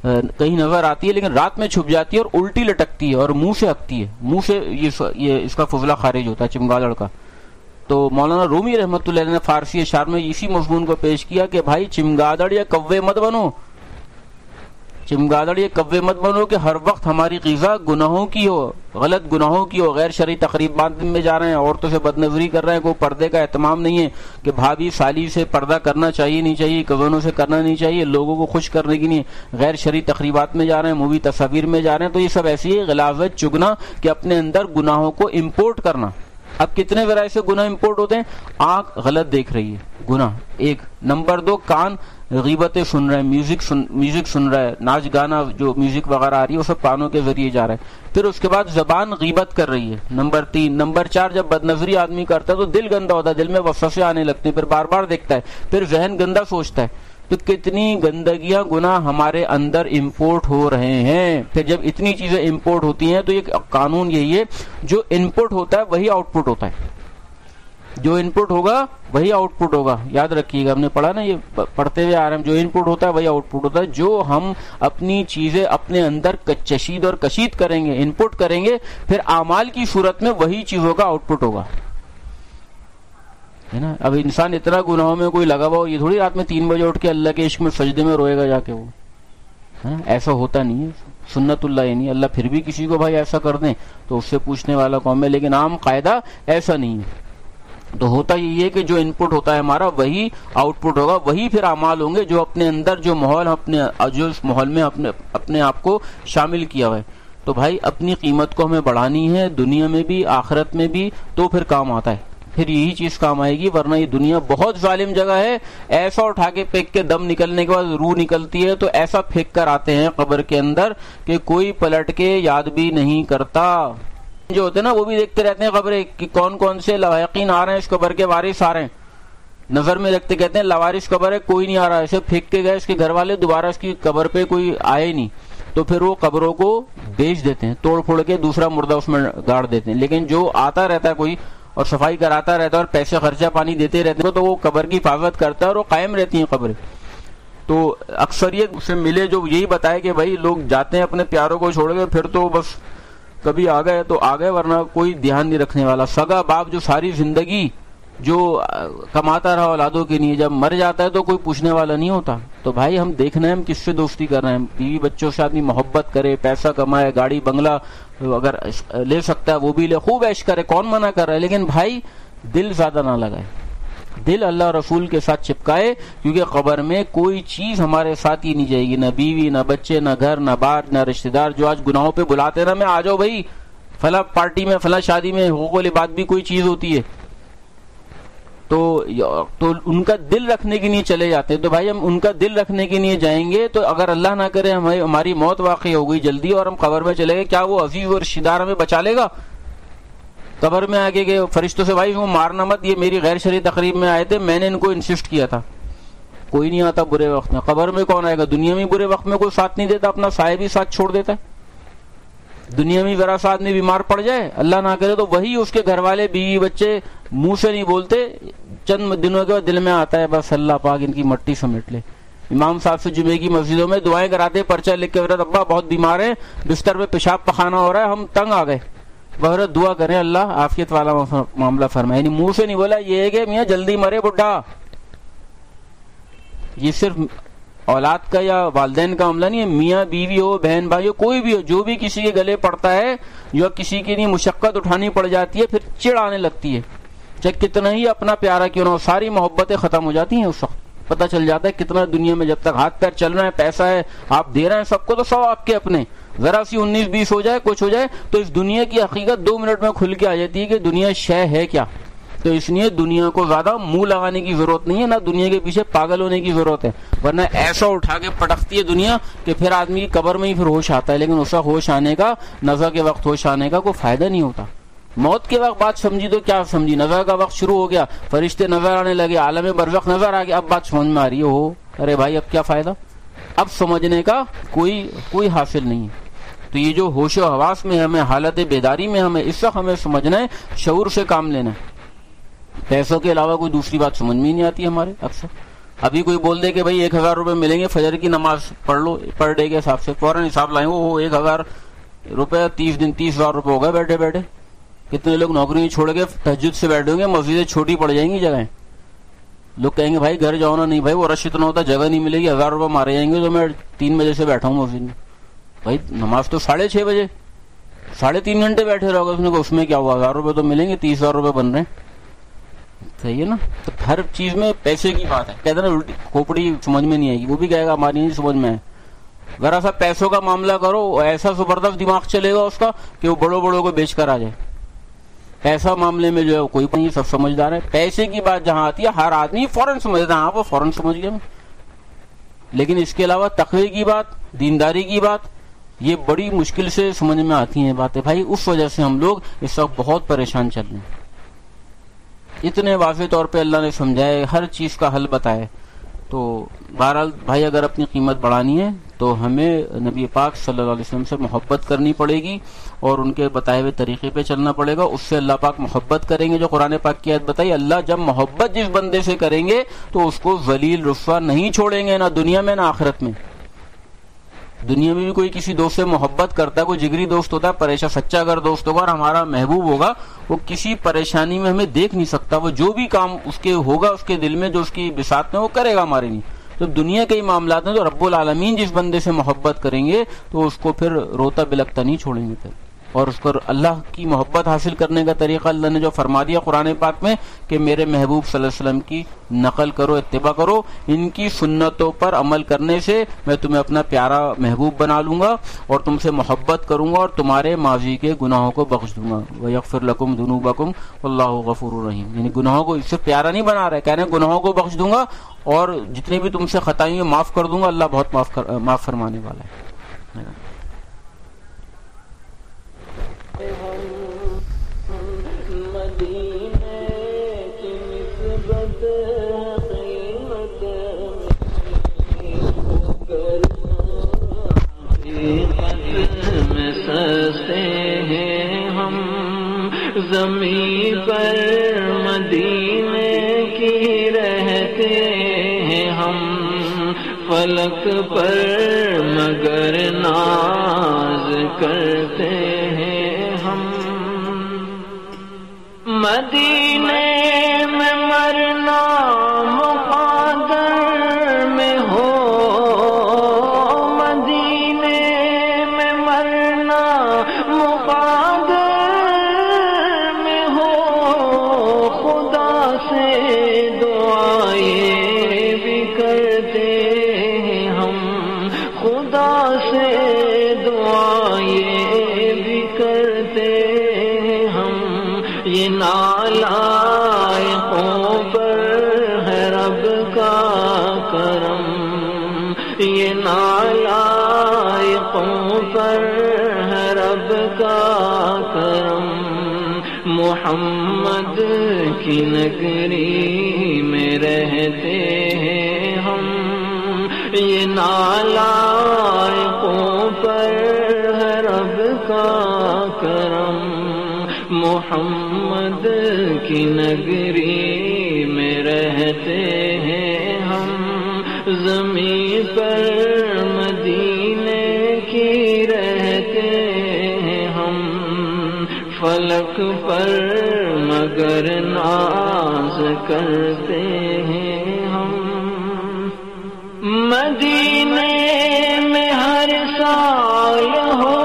کہیں نظر آتی ہے لیکن رات میں چھپ جاتی ہے اور الٹی لٹکتی ہے اور منہ سے ہکتی ہے، منہ سے یہ اس کا فضلہ خارج ہوتا ہے چمگادڑ کا. تو مولانا رومی رحمۃ اللہ علیہ نے فارسی اشعار میں اسی مضمون کو پیش کیا کہ بھائی چمگادڑ یا کوے مت بنو، چمگادڑ یہ کوے مت بنو کہ ہر وقت ہماری غذا گناہوں کی ہو، غلط گناہوں کی ہو، غیر شرعی تقریبات میں جا رہے ہیں، عورتوں سے بد نظری کر رہے ہیں، کوئی پردے کا اہتمام نہیں ہے کہ بھابھی سالی سے پردہ کرنا چاہیے نہیں چاہیے، کزنوں سے کرنا نہیں چاہیے، لوگوں کو خوش کرنے کی نہیں، غیر شرعی تقریبات میں جا رہے ہیں، مووی تصاویر میں جا رہے ہیں. تو یہ سب ایسی ہے غلاظت چگنا کہ اپنے اندر گناہوں کو امپورٹ کرنا. اب کتنے ذرائع سے گناہ امپورٹ ہوتے ہیں؟ آنکھ غلط دیکھ رہی ہے گناہ ایک، نمبر دو کان غیبتیں سن رہے ہیں، میوزک سن میوزک سن رہا ہے، ناچ گانا جو میوزک وغیرہ آ رہی ہے وہ سب کانوں کے ذریعے جا رہا ہے. پھر اس کے بعد زبان غیبت کر رہی ہے، نمبر تین. نمبر چار جب بد نظری آدمی کرتا ہے تو دل گندا ہوتا ہے، دل میں وسوسے آنے لگتے ہیں، پھر بار بار دیکھتا ہے، پھر ذہن گندا سوچتا ہے. تو کتنی گندگیاں گناہ ہمارے اندر امپورٹ ہو رہے ہیں. پھر جب اتنی چیزیں امپورٹ ہوتی ہیں تو یہ قانون یہی ہے جو انپٹ ہوتا ہے وہی آؤٹ پٹ ہوتا ہے، جو انپٹ ہوگا وہی آؤٹ پٹ ہوگا. یاد رکھیے گا، ہم نے پڑھا نا، یہ پڑھتے ہوئے آ رہے ہیں، جو انپٹ ہوتا ہے وہی آؤٹ پٹ ہوتا ہے. جو ہم اپنی چیزیں اپنے اندر چشید اور کشید کریں گے، انپٹ کریں گے، پھر اعمال کی صورت میں وہی چیزوں کا آؤٹ پٹ ہوگا، ہے نا. اب انسان اتنا گناہوں میں کوئی لگا ہوا ہو، یہ تھوڑی رات میں تین بجے اٹھ کے اللہ کے عشق میں سجدے میں روئے گا جا کے، وہ ایسا ہوتا نہیں ہے. سنت اللہ یہ نہیں. اللہ پھر بھی کسی کو بھائی ایسا کر دیں تو اس سے پوچھنے والا قوم ہے، لیکن عام قاعدہ ایسا نہیں ہے. تو ہوتا یہ ہے کہ جو انپٹ ہوتا ہے ہمارا وہی آؤٹ پٹ ہوگا، وہی پھر اعمال ہوں گے جو اپنے اندر جو ماحول اپنے جو اس ماحول میں اپنے اپنے آپ کو شامل کیا ہوا ہے. تو بھائی اپنی قیمت کو ہمیں بڑھانی ہے، دنیا میں بھی آخرت میں بھی، تو پھر کام آتا ہے، پھر یہی چیز کام آئے گی. ورنہ یہ دنیا بہت ظالم جگہ ہے. ایسا اٹھا کے پھینک کے دم نکلنے کے بعد روح نکلتی ہے تو ایسا پھینک کر آتے ہیں قبر کے اندر کہ کوئی پلٹ کے یاد بھی نہیں کرتا. جو ہوتے ہیں نا وہ بھی دیکھتے رہتے ہیں قبریں کہ کون کون سے لواحقین آ رہے ہیں، اس قبر کے وارث آ رہے ہیں، نظر میں رکھتے، کہتے ہیں لوارث قبر ہے، کوئی نہیں آ رہا. ایسے پھینک کے گئے اس کے گھر والے، دوبارہ اس کی قبر پہ کوئی آئے نہیں، تو پھر وہ قبروں کو بیچ دیتے ہیں، توڑ پھوڑ کے دوسرا مردہ اس میں گاڑ دیتے ہیں. لیکن جو آتا رہتا ہے کوئی اور صفائی کراتا رہتا ہے اور پیسے خرچہ پانی دیتے رہتے ہیں تو وہ قبر کی حفاظت کرتا ہے اور وہ قائم رہتی ہیں قبریں. تو اکثریت سے ملے جو یہی بتائے کہ بھائی لوگ جاتے ہیں اپنے پیاروں کو چھوڑ کے، پھر تو بس کبھی آ گئے تو آ گئے، ورنہ کوئی دھیان نہیں رکھنے والا. سگا باپ جو ساری زندگی جو کماتا رہا اولادوں کے لیے، جب مر جاتا ہے تو کوئی پوچھنے والا نہیں ہوتا. تو بھائی ہم دیکھنا ہے ہم کس سے دوستی کر رہے ہیں. بیوی بچوں سے آدمی محبت کرے، پیسہ کمائے، گاڑی بنگلہ اگر لے سکتا ہے وہ بھی لے، خوب عیش کرے، کون منع کر رہا ہے، لیکن بھائی دل زیادہ نہ لگائے، دل اللہ رسول کے ساتھ چپکائے، کیونکہ قبر میں کوئی چیز ہمارے ساتھ ہی نہیں جائے گی، نہ بیوی، نہ بچے، نہ گھر، نہ بار، نہ رشتہ دار. جو آج گناہوں پہ بلاتے نا، میں آ جاؤ بھائی فلاں پارٹی میں، فلاں شادی میں، حقوق العباد بھی کوئی چیز ہوتی ہے، تو تو ان کا دل رکھنے کے لیے چلے جاتے ہیں. تو بھائی ہم ان کا دل رکھنے کے لیے جائیں گے تو اگر اللہ نہ کرے ہماری موت واقع ہو گئی جلدی اور ہم قبر میں چلے گئے، کیا وہ عزیز اور رشتہ دار ہمیں بچا لے گا؟ قبر میں آگے گئے فرشتوں سے بھائی وہ مارنا مت، یہ میری غیر شرعی تقریب میں آئے تھے، میں نے ان کو انسسٹ کیا تھا. کوئی نہیں آتا برے وقت میں. قبر میں کون آئے گا؟ دنیا میں برے وقت میں کوئی ساتھ نہیں دیتا، اپنا صاحب ہی ساتھ چھوڑ دیتا ہے. دنیا میں ذرا سا آدمی بیمار پڑ جائے اللہ نہ کرے تو وہی اس کے گھر والے بیوی بچے منہ سے نہیں بولتے، چند دنوں کے بعد دل میں آتا ہے بس اللہ پاک ان کی مٹی سمیٹ لے. امام صاحب سے جمعے کی مسجدوں میں دعائیں کراتے، پرچہ لکھ کے ابا بہت بیمار ہیں، بستر پہ پیشاب پخانا ہو رہا ہے، ہم تنگ آ گئے، بہرحال دعا کریں اللہ عافیت والا معاملہ فرمائے. یعنی منہ سے نہیں بولا یہ ہے کہ میاں جلدی مرے بڈھا. یہ صرف اولاد کا یا والدین کا معاملہ نہیں ہے، میاں بیوی ہو، بہن بھائی ہو، کوئی بھی ہو، جو بھی کسی کے گلے پڑتا ہے یا کسی کے لیے مشقت اٹھانی پڑ جاتی ہے، پھر چڑ آنے لگتی ہے، چاہے کتنا ہی اپنا پیارا کیوں نہ ہو، ساری محبتیں ختم ہو جاتی ہیں. اس وقت پتہ چل جاتا ہے کتنا دنیا میں جب تک ہاتھ پیر چل رہا ہے، پیسہ ہے، آپ دے رہے ہیں سب کو، تو سب آپ کے اپنے. ذرا سی انیس بیس ہو جائے، کچھ ہو جائے تو اس دنیا کی حقیقت دو منٹ میں کھل کے آ جاتی ہے کہ دنیا شے ہے کیا. تو اس لیے دنیا کو زیادہ منہ لگانے کی ضرورت نہیں ہے، نہ دنیا کے پیچھے پاگل ہونے کی ضرورت ہے، ورنہ ایسا اٹھا کے پٹکتی ہے دنیا کہ پھر آدمی کی قبر میں ہی پھر ہوش آتا ہے. لیکن اس کا ہوش آنے کا، نزع کے وقت ہوش آنے کا کوئی فائدہ نہیں ہوتا. موت کے وقت بات سمجھی تو کیا سمجھی، نزع کا وقت شروع ہو گیا، فرشتے نظر آنے لگے، عالم برزخ نظر آ گیا، اب بات سمجھ میں آ رہی ہے. ہو ارے بھائی اب کیا فائدہ، اب سمجھنے کا کوئی کوئی حاصل نہیں ہے. تو یہ جو ہوش و حواس میں ہمیں، حالت بیداری میں ہمیں، اس وقت ہمیں سمجھنا ہے، شعور سے کام لینا ہے. پیسوں کے علاوہ کوئی دوسری بات سمجھ میں ہی نہیں آتی ہمارے اکثر. ابھی کوئی بول دے کہ بھائی ایک ہزار روپے ملیں گے فجر کی نماز پڑھ لو پر ڈے کے حساب سے، فوراً حساب لائیں وہ ایک ہزار روپے تیس دن تیس ہزار روپے ہو گئے بیٹھے بیٹھے. کتنے لوگ نوکری چھوڑ کے تہجد سے بیٹھے ہوں گے، مسجدیں چھوٹی پڑ جائیں گی جگہیں. لوگ کہیں گے بھائی گھر جاؤ نا، نہیں بھائی وہ رش اتنا ہوتا جگہ نہیں ملے گی، ہزار روپے مارے جائیں گے تو میں تین بجے سے بیٹھا ہوں مسجد میں. بھائی نماز تو ساڑھے چھ بجے، ساڑھے تین گھنٹے بیٹھے رہو گے، اس نے اس میں کیا ہوا، ہزار روپے تو ملیں گے، تیس ہزار روپے بن رہے ہیں. صحیح ہے نا. تو ہر چیز میں پیسے کی بات ہے. کہتے ہیں نا الٹی کھوپڑی سمجھ میں نہیں آئے گی، وہ بھی کہے گا ہماری نہیں سمجھ میں ہے. ذرا سا پیسوں کا معاملہ کرو، ایسا زبردست دماغ چلے گا اس کا کہ وہ بڑوں بڑوں کو بیچ کر آ جائے. پیسہ معاملے میں جو ہے کوئی نہیں، سب سمجھدار ہے. پیسے کی بات جہاں آتی ہے ہر آدمی فوراً سمجھتا ہے، ہاں وہ فوراً سمجھ گیا. لیکن اس کے علاوہ تقوی کی بات، دینداری کی بات، یہ بڑی مشکل سے سمجھ میں آتی ہیں باتیں. بھائی اس وجہ سے ہم لوگ اس وقت بہت پریشان چل رہے ہیں. اتنے واضح طور پہ اللہ نے سمجھائے، ہر چیز کا حل بتائے. تو بہرحال بھائی اگر اپنی قیمت بڑھانی ہے تو ہمیں نبی پاک صلی اللہ علیہ وسلم سے محبت کرنی پڑے گی اور ان کے بتائے ہوئے طریقے پہ چلنا پڑے گا. اس سے اللہ پاک محبت کریں گے. جو قرآن پاک کی آیت بتائی، اللہ جب محبت جس بندے سے کریں گے تو اس کو ذلیل رسوا نہیں چھوڑیں گے، نہ دنیا میں نہ آخرت میں. دنیا میں بھی کوئی کسی دوست سے محبت کرتا ہے، کوئی جگری دوست ہوتا ہے، پریشان سچا اگر دوست ہوگا اور ہمارا محبوب ہوگا، وہ کسی پریشانی میں ہمیں دیکھ نہیں سکتا. وہ جو بھی کام اس کے ہوگا اس کے دل میں، جو اس کی بساط میں، وہ کرے گا ہمارے لیے. تو دنیا کے ہی معاملات ہیں تو رب العالمین جس بندے سے محبت کریں گے تو اس کو پھر روتا بلکتا نہیں چھوڑیں گے. پھر اور اس پر اللہ کی محبت حاصل کرنے کا طریقہ اللہ نے جو فرما دیا قرآن پاک میں کہ میرے محبوب صلی اللہ علیہ وسلم کی نقل کرو، اتباع کرو، ان کی سنتوں پر عمل کرنے سے میں تمہیں اپنا پیارا محبوب بنا لوں گا اور تم سے محبت کروں گا اور تمہارے ماضی کے گناہوں کو بخش دوں گا. وَيَغْفِرْ لَكُمْ ذُنُوبَكُمْ وَاللَّهُ غَفُورٌ رَحِيمٌ. یعنی گناہوں کو اس سے پیارا نہیں بنا رہا ہے، کہہ رہے ہیں گناہوں کو بخش دوں گا اور جتنے بھی تم سے خطائیں ہیں معاف کر دوں گا. اللہ بہت معاف کر معاف فرمانے والا ہے. زمین پر مدینے کی رہتے ہیں ہم، فلک پر مگر ناز کرتے ہیں ہم. مدینے میں مرنا مقدر میں ہو، مدینے میں مرنا مقدر میں ہو، خدا سے دعائیں بھی کرتے ہیں ہم، خدا سے دعائیں بھی کرتے ہیں ہم. یہ نالائقوں پر ہے رب کا کرم، یہ نالائقوں پر ہے رب کا کرم. محمد کی نگری میں رہتے ہیں ہم، یہ نالائقوں پر ہے رب کا کرم. محمد کی نگری میں رہتے ہیں ہم، زمین پر مدینے کی رہتے ہیں ہم، فلک پر مگر ناز کرتے ہیں ہم. مدینے میں ہر سال ہو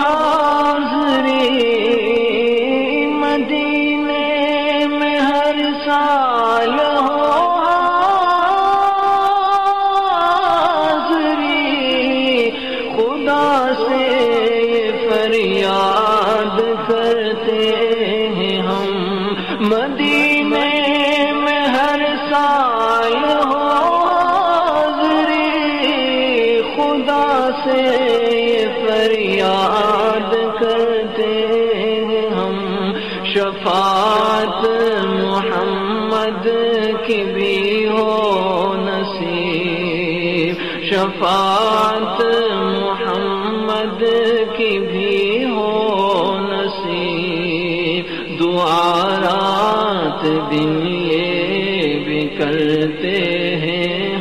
شفاعت محمد کی بھی ہو نصیب، شفاعت محمد کی بھی ہو نصیب. دعا رات دن یہ بھی کرتے ہیں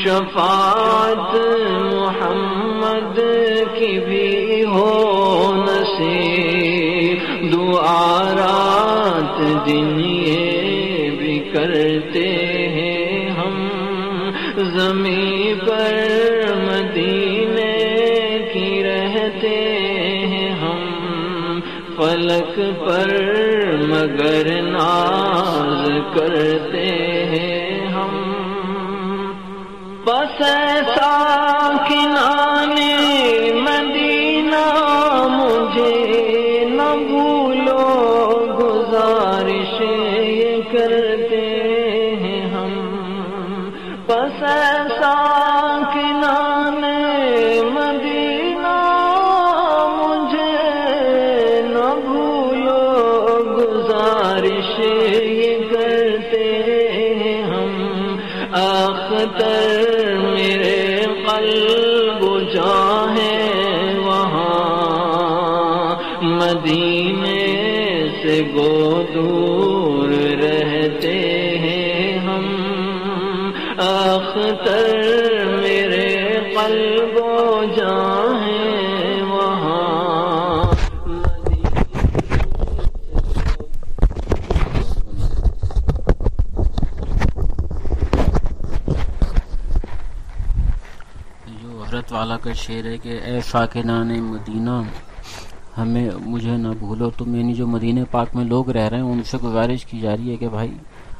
شفاعت محمد کی بھی ہو نصیب، دعا رات دن یہ بھی کرتے ہیں ہم، زمین پر مدینے کی رہتے ہیں ہم، فلک پر مگر ناز کرتے ہیں ہم، بس ساکنان مدینہ مجھے نہ بھولو، گزارش یہ کرتے ہیں ہم، بس ساکنان مدینہ مجھے نہ بھولو، گزارش یہ کرتے ہیں ہم، اختر میرے قلب جاں ہے وہاں، مدینے سے گو دور رہتے ہیں ہم، اختر میرے قلب جاں ہے وہاں، حضرت والا کا شعر ہے کہ اے ساکنان مدینہ ہمیں مجھے نہ بھولو، تو یعنی جو مدینہ پاک میں لوگ رہ رہے ہیں ان سے گزارش کی جا رہی ہے کہ بھائی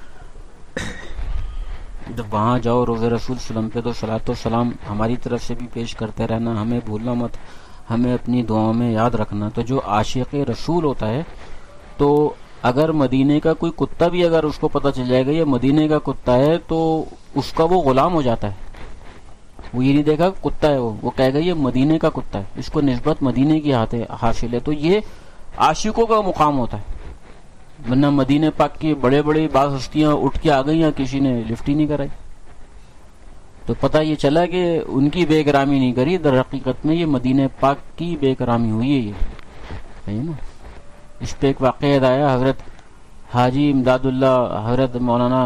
جب وہاں جاؤ روز رسول وسلم پہ تو صلاۃ و سلام ہماری طرف سے بھی پیش کرتے رہنا، ہمیں بھولنا مت، ہمیں اپنی دعاؤں میں یاد رکھنا۔ تو جو عاشق رسول ہوتا ہے تو اگر مدینے کا کوئی کتا بھی اگر اس کو پتہ چل جائے گا یہ مدینے کا کتا ہے تو اس کا وہ غلام ہو جاتا ہے، وہ یہ نہیں دیکھا کتا ہے، وہ وہ کہے گا یہ مدینے کا کتا ہے، اس کو نسبت مدینے کی حاصل ہے۔ تو یہ عاشقوں کا مقام ہوتا ہے، ورنہ مدینے پاک کی بڑے بڑے بعض ہستیاں اٹھ کے آ گئی ہیں، کسی نے لفٹ ہی نہیں کرائی، تو پتہ یہ چلا کہ ان کی بے کرامی نہیں کری، در حقیقت میں یہ مدینے پاک کی بے کرامی ہوئی ہے۔ یہ ہے نا، اس پہ ایک واقعہ یاد آیا، حضرت حاجی امداد اللہ حضرت مولانا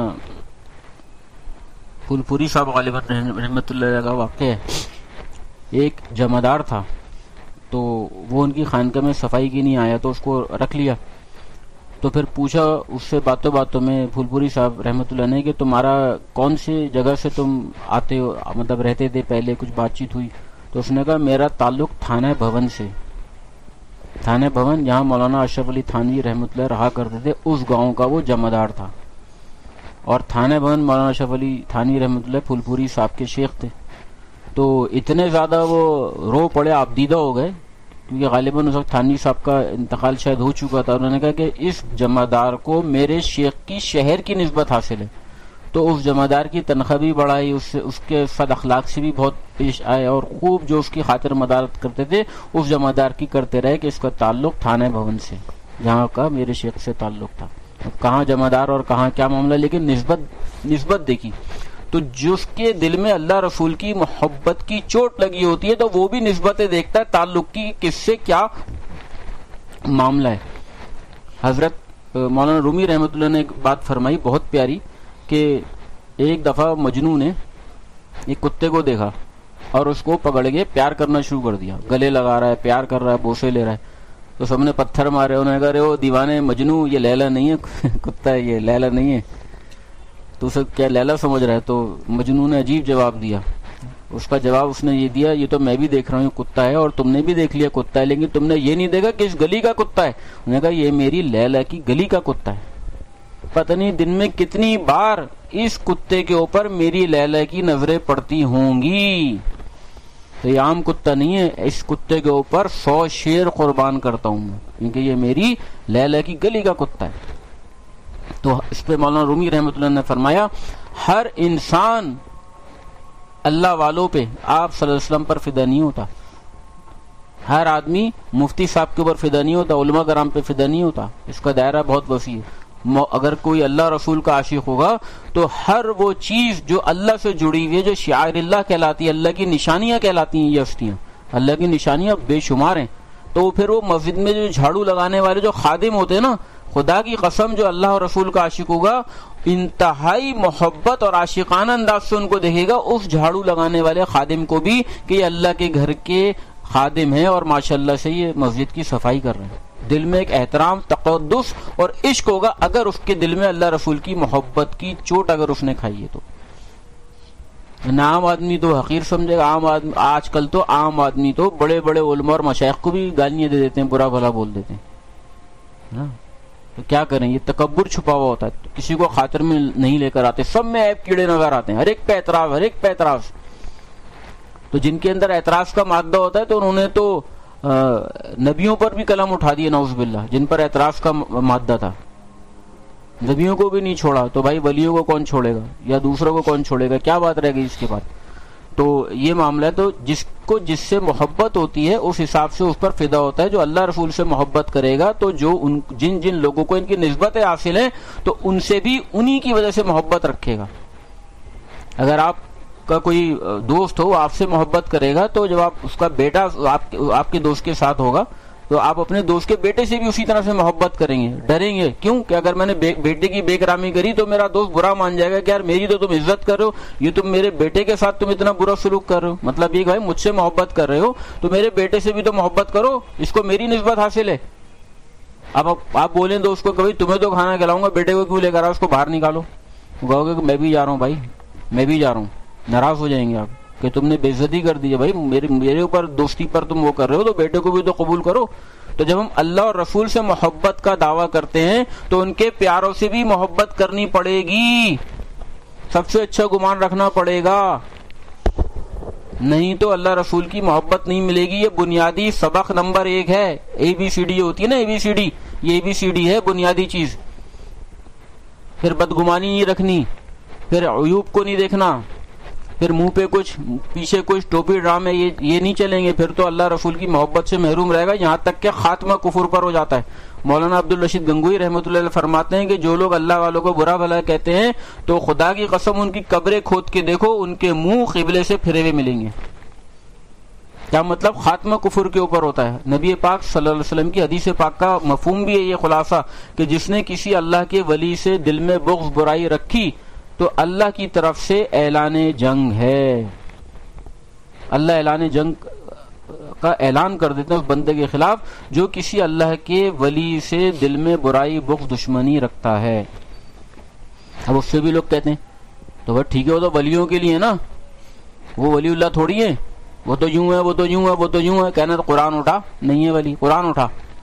پھول پوری صاحب غالباً رحمۃ اللہ علیہ کا واقعہ ہے۔ ایک جمعدار تھا تو وہ ان کی خانقاہ میں صفائی کی نہیں آیا تو اس کو رکھ لیا، تو پھر پوچھا اس سے باتوں باتوں میں پھول پوری صاحب رحمۃ اللہ نے کہ تمہارا کون سی جگہ سے تم آتے ہو، مطلب رہتے تھے پہلے، کچھ بات چیت ہوئی؟ تو اس نے کہا میرا تعلق تھانہ بھون سے، تھانہ بھون جہاں مولانا اشرف علی تھانوی رحمۃ اللہ رہا کرتے تھے اس گاؤں کا وہ جمعدار تھا، اور تھانہ بھون مولانا اشرف علی تھانوی رحمۃ اللہ پھول پوری صاحب کے شیخ تھے۔ تو اتنے زیادہ وہ رو پڑے، آپ دیدہ ہو گئے، کیونکہ غالباً اس وقت تھانوی صاحب کا انتقال شاید ہو چکا تھا، انہوں نے کہا کہ اس جمعدار کو میرے شیخ کی شہر کی نسبت حاصل ہے، تو اس جمعدار کی تنخواہ بھی بڑھائی، اس سے اس کے صد اخلاق سے بھی بہت پیش آئے، اور خوب جو اس کی خاطر مدارت کرتے تھے اس جمعدار کی کرتے رہے کہ اس کا تعلق تھانہ بھون سے، جہاں کا میرے شیخ سے تعلق تھا۔ اب کہاں جمعدار اور کہاں کیا معاملہ، لیکن نسبت نسبت دیکھی تو جس کے دل میں اللہ رسول کی محبت کی چوٹ لگی ہوتی ہے تو وہ بھی نسبتیں دیکھتا ہے، تعلق کی کس سے کیا معاملہ ہے۔ حضرت مولانا رومی رحمۃ اللہ نے ایک بات فرمائی بہت پیاری کہ ایک دفعہ مجنو نے ایک کتے کو دیکھا اور اس کو پکڑ کے پیار کرنا شروع کر دیا، گلے لگا رہا ہے، پیار کر رہا ہے، بوسے لے رہا ہے، تو سب نے پتھر مارے، انہوں نے کہا رے وہ دیوانے مجنو، یہ لیلا نہیں ہے، کتا ہے، یہ لیلا نہیں ہے، تو اسے کیا لیلا سمجھ رہا ہے؟ تو مجنو نے عجیب جواب دیا، اس کا جواب اس نے یہ دیا یہ تو میں بھی دیکھ رہا ہوں کتا ہے اور تم نے بھی دیکھ لیا کتا ہے، لیکن تم نے یہ نہیں دیکھا کہ اس گلی کا کتا ہے۔ انہوں نے کہا یہ میری لیلا کی گلی کا کتا ہے، پتہ نہیں دن میں کتنی بار اس کتے کے اوپر میری لیلا کی نظریں پڑتی ہوں گی، تو یہ عام کتا نہیں ہے، اس کتے کے اوپر سو شیر قربان کرتا ہوں میں، کیونکہ یہ میری لیلا کی گلی کا کتا ہے۔ تو اس پہ مولانا رومی رحمۃ اللہ نے فرمایا ہر انسان اللہ والوں پہ، آپ صلی اللہ علیہ وسلم پر فدا نہیں ہوتا، ہر آدمی مفتی صاحب کے اوپر فدا نہیں ہوتا، علماء کرام پہ فدا نہیں ہوتا، اس کا دائرہ بہت وسیع ہے۔ اگر کوئی اللہ رسول کا عاشق ہوگا تو ہر وہ چیز جو اللہ سے جڑی ہوئی ہے، جو شعائر اللہ کہلاتی ہے، اللہ کی نشانیاں کہلاتی ہیں، یہ ہستیاں اللہ کی نشانیاں بے شمار ہیں، تو پھر وہ مسجد میں جو جھاڑو لگانے والے جو خادم ہوتے ہیں نا، خدا کی قسم جو اللہ اور رسول کا عاشق ہوگا انتہائی محبت اور عاشقانہ انداز سے ان کو دیکھے گا، اس جھاڑو لگانے والے خادم کو بھی، کہ یہ اللہ کے گھر کے خادم ہیں اور ماشاءاللہ سے یہ مسجد کی صفائی کر رہے ہیں۔ دل میں ایک احترام، تقدس اور عشق ہوگا اگر اس کے دل میں اللہ رسول کی محبت کی چوٹ اگر اس نے کھائی ہے تو۔ نہ عام آدمی تو حقیر سمجھے گا، عام آدمی آج کل تو عام آدمی تو بڑے بڑے علماء اور مشائخ کو بھی گالیاں دے دیتے ہیں، برا بھلا بول دیتے ہیں۔ تو کیا کریں، یہ تکبر چھپا ہوا ہوتا ہے، کسی کو خاطر میں نہیں لے کر آتے، سب میں عیب کیڑے نظر آتے ہیں، ہر ایک پہ اعتراض، ہر ایک پہ اعتراض۔ تو جن کے اندر اعتراض کا مادہ ہوتا ہے تو انہوں نے تو نبیوں پر بھی قلم اٹھا دیے، نعوذ باللہ، جن پر اعتراض کا مادہ تھا، نبیوں کو بھی نہیں چھوڑا، تو بھائی ولیوں کو کون چھوڑے گا یا دوسروں کو کون چھوڑے گا، کیا بات رہ گئی اس کے بعد؟ تو یہ معاملہ ہے۔ تو جس کو جس سے محبت ہوتی ہے اس حساب سے اس پر فدا ہوتا ہے۔ جو اللہ رسول سے محبت کرے گا تو جو ان جن جن لوگوں کو ان کی نسبتیں حاصل ہیں تو ان سے بھی انہی کی وجہ سے محبت رکھے گا۔ اگر آپ کا کوئی دوست ہو آپ سے محبت کرے گا تو جب آپ اس کا بیٹا آپ آپ کے دوست کے ساتھ ہوگا تو آپ اپنے دوست کے بیٹے سے بھی اسی طرح سے محبت کریں گے، ڈریں گے۔ کیوں کہ اگر میں نے بیٹے کی بے کرامی کری تو میرا دوست برا مان جائے گا کہ یار میری تو تم عزت کر رہے ہو، یہ تم میرے بیٹے کے ساتھ تم اتنا برا سلوک کر رہے ہو۔ مطلب یہ بھائی مجھ سے محبت کر رہے ہو تو میرے بیٹے سے بھی تو محبت کرو، اس کو میری نسبت حاصل ہے۔ اب آپ بولیں دوست کو کہ بھائی تمہیں تو کھانا کھلاؤں گا، بیٹے کو کیوں لے کر آؤ، اس کو باہر نکالو، کہو گے کہ میں بھی جا رہا ہوں بھائی، میں بھی جا رہا ہوں، ناراض ہو جائیں گے آپ کہ تم نے بے عزتی کر دی ہے بھائی، میرے میرے اوپر دوستی پر تم وہ کر رہے ہو تو بیٹے کو بھی تو قبول کرو۔ تو جب ہم اللہ اور رسول سے محبت کا دعویٰ کرتے ہیں تو ان کے پیاروں سے بھی محبت کرنی پڑے گی، سب سے اچھا گمان رکھنا پڑے گا، نہیں تو اللہ رسول کی محبت نہیں ملے گی۔ یہ بنیادی سبق نمبر ایک ہے، اے بی سی ڈی ہوتی ہے نا، اے بی سی ڈی، یہ اے بی سی ڈی ہے بنیادی چیز۔ پھر بدگمانی نہیں رکھنی، پھر عیوب کو نہیں دیکھنا، پھر منہ پہ کچھ پیچھے کچھ ٹوپی ڈرامے، یہ یہ نہیں چلیں گے، پھر تو اللہ رسول کی محبت سے محروم رہے گا، یہاں تک کہ خاتمہ کفر پر ہو جاتا ہے۔ مولانا عبدالرشید گنگوئی رحمۃ اللہ علیہ فرماتے ہیں کہ جو لوگ اللہ والوں کو برا بھلا کہتے ہیں تو خدا کی قسم ان کی قبریں کھود کے دیکھو، ان کے منہ قبلے سے پھرے ہوئے ملیں گے۔ کیا مطلب؟ خاتمہ کفر کے اوپر ہوتا ہے۔ نبی پاک صلی اللہ علیہ وسلم کی حدیث پاک کا مفہوم بھی ہے یہ خلاصہ کہ جس نے کسی اللہ کے ولی سے دل میں بغض برائی رکھی تو اللہ کی طرف سے اعلان جنگ ہے، اللہ اعلان جنگ کا اعلان کر دیتے ہیں اس بندے کے خلاف جو کسی اللہ کے ولی سے دل میں برائی بغض دشمنی رکھتا ہے۔ اب اس سے بھی لوگ کہتے ہیں تو بس ٹھیک ہے، وہ تو ولیوں کے لیے نا، وہ ولی اللہ تھوڑی ہے، وہ تو یوں ہے، وہ تو یوں ہے، وہ تو یوں ہے۔ کہنا تو قرآن اٹھا، نہیں ہے ولی، قرآن اٹھا،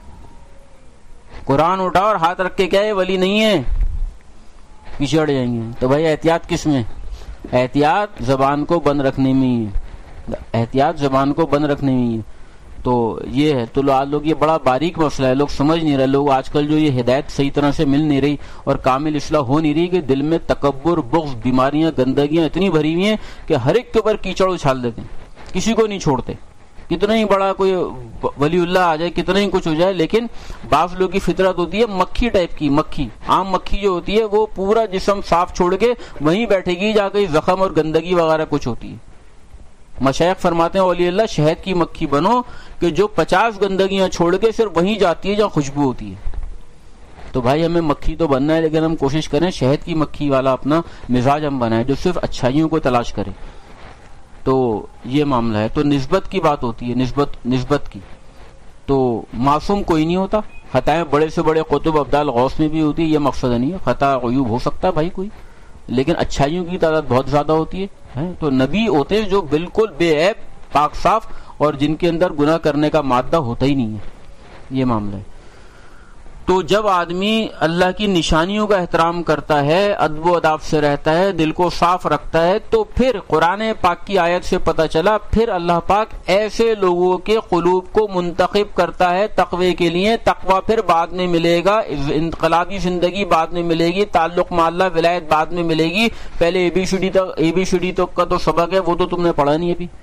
قرآن اٹھا اور ہاتھ رکھ کے کیا ہے ولی نہیں ہے، پچھڑ جائیں گے۔ تو بھائی احتیاط کس میں؟ احتیاط زبان کو بند رکھنے میں ہی ہے، احتیاط زبان کو بند رکھنے میں ہی ہے۔ تو یہ ہے، تو آج لوگ یہ بڑا باریک مسئلہ ہے، لوگ سمجھ نہیں رہے، لوگ آج کل جو یہ ہدایت صحیح طرح سے مل نہیں رہی اور کامل اصلاح ہو نہیں رہی کہ دل میں تکبر، بغض، بیماریاں، گندگیاں اتنی بھری ہوئی ہیں کہ ہر ایک کے اوپر کیچڑ اچھال دیتے ہیں، کسی کو نہیں چھوڑتے، کتنا ہی بڑا کوئی ولی اللہ آ جائے، کتنا ہی کچھ ہو جائے، لیکن بعض لوگوں کی فطرت ہوتی ہے مکھی ٹائپ کی، مکھی، عام مکھی جو ہوتی ہے وہ پورا جسم صاف چھوڑ کے وہیں بیٹھے گی، جا کے زخم اور گندگی وغیرہ کچھ ہوتی ہے۔ مشائخ فرماتے ہیں ولی اللہ شہد کی مکھی بنو کہ جو پچاس گندگیاں چھوڑ کے صرف وہیں جاتی ہے جہاں خوشبو ہوتی ہے۔ تو بھائی ہمیں مکھی تو بننا ہے لیکن ہم کوشش کریں شہد کی مکھی والا اپنا مزاج ہم بنائیں جو صرف اچھائیوں کو تلاش کرے۔ تو یہ معاملہ ہے۔ تو نسبت کی بات ہوتی ہے، نسبت نسبت کی، تو معصوم کوئی نہیں ہوتا، خطائیں بڑے سے بڑے قطب ابدال غوث میں بھی ہوتی ہے، یہ مقصد نہیں ہے، خطا عیوب ہو سکتا ہے بھائی کوئی، لیکن اچھائیوں کی تعداد بہت زیادہ ہوتی ہے۔ تو نبی ہوتے ہیں جو بالکل بے عیب، پاک صاف، اور جن کے اندر گناہ کرنے کا مادہ ہوتا ہی نہیں ہے، یہ معاملہ ہے۔ تو جب آدمی اللہ کی نشانیوں کا احترام کرتا ہے، ادب و اداب سے رہتا ہے، دل کو صاف رکھتا ہے، تو پھر قرآن پاک کی آیت سے پتہ چلا پھر اللہ پاک ایسے لوگوں کے قلوب کو منتخب کرتا ہے تقوی کے لیے۔ تقوی پھر بعد میں ملے گا، انقلابی زندگی بعد میں ملے گی، تعلق مع اللہ ولایت بعد میں ملے گی۔ پہلے اے بی سی ڈی تک اے بی سی ڈی تک کا تو سبق ہے، وہ تو تم نے پڑھا نہیں ابھی۔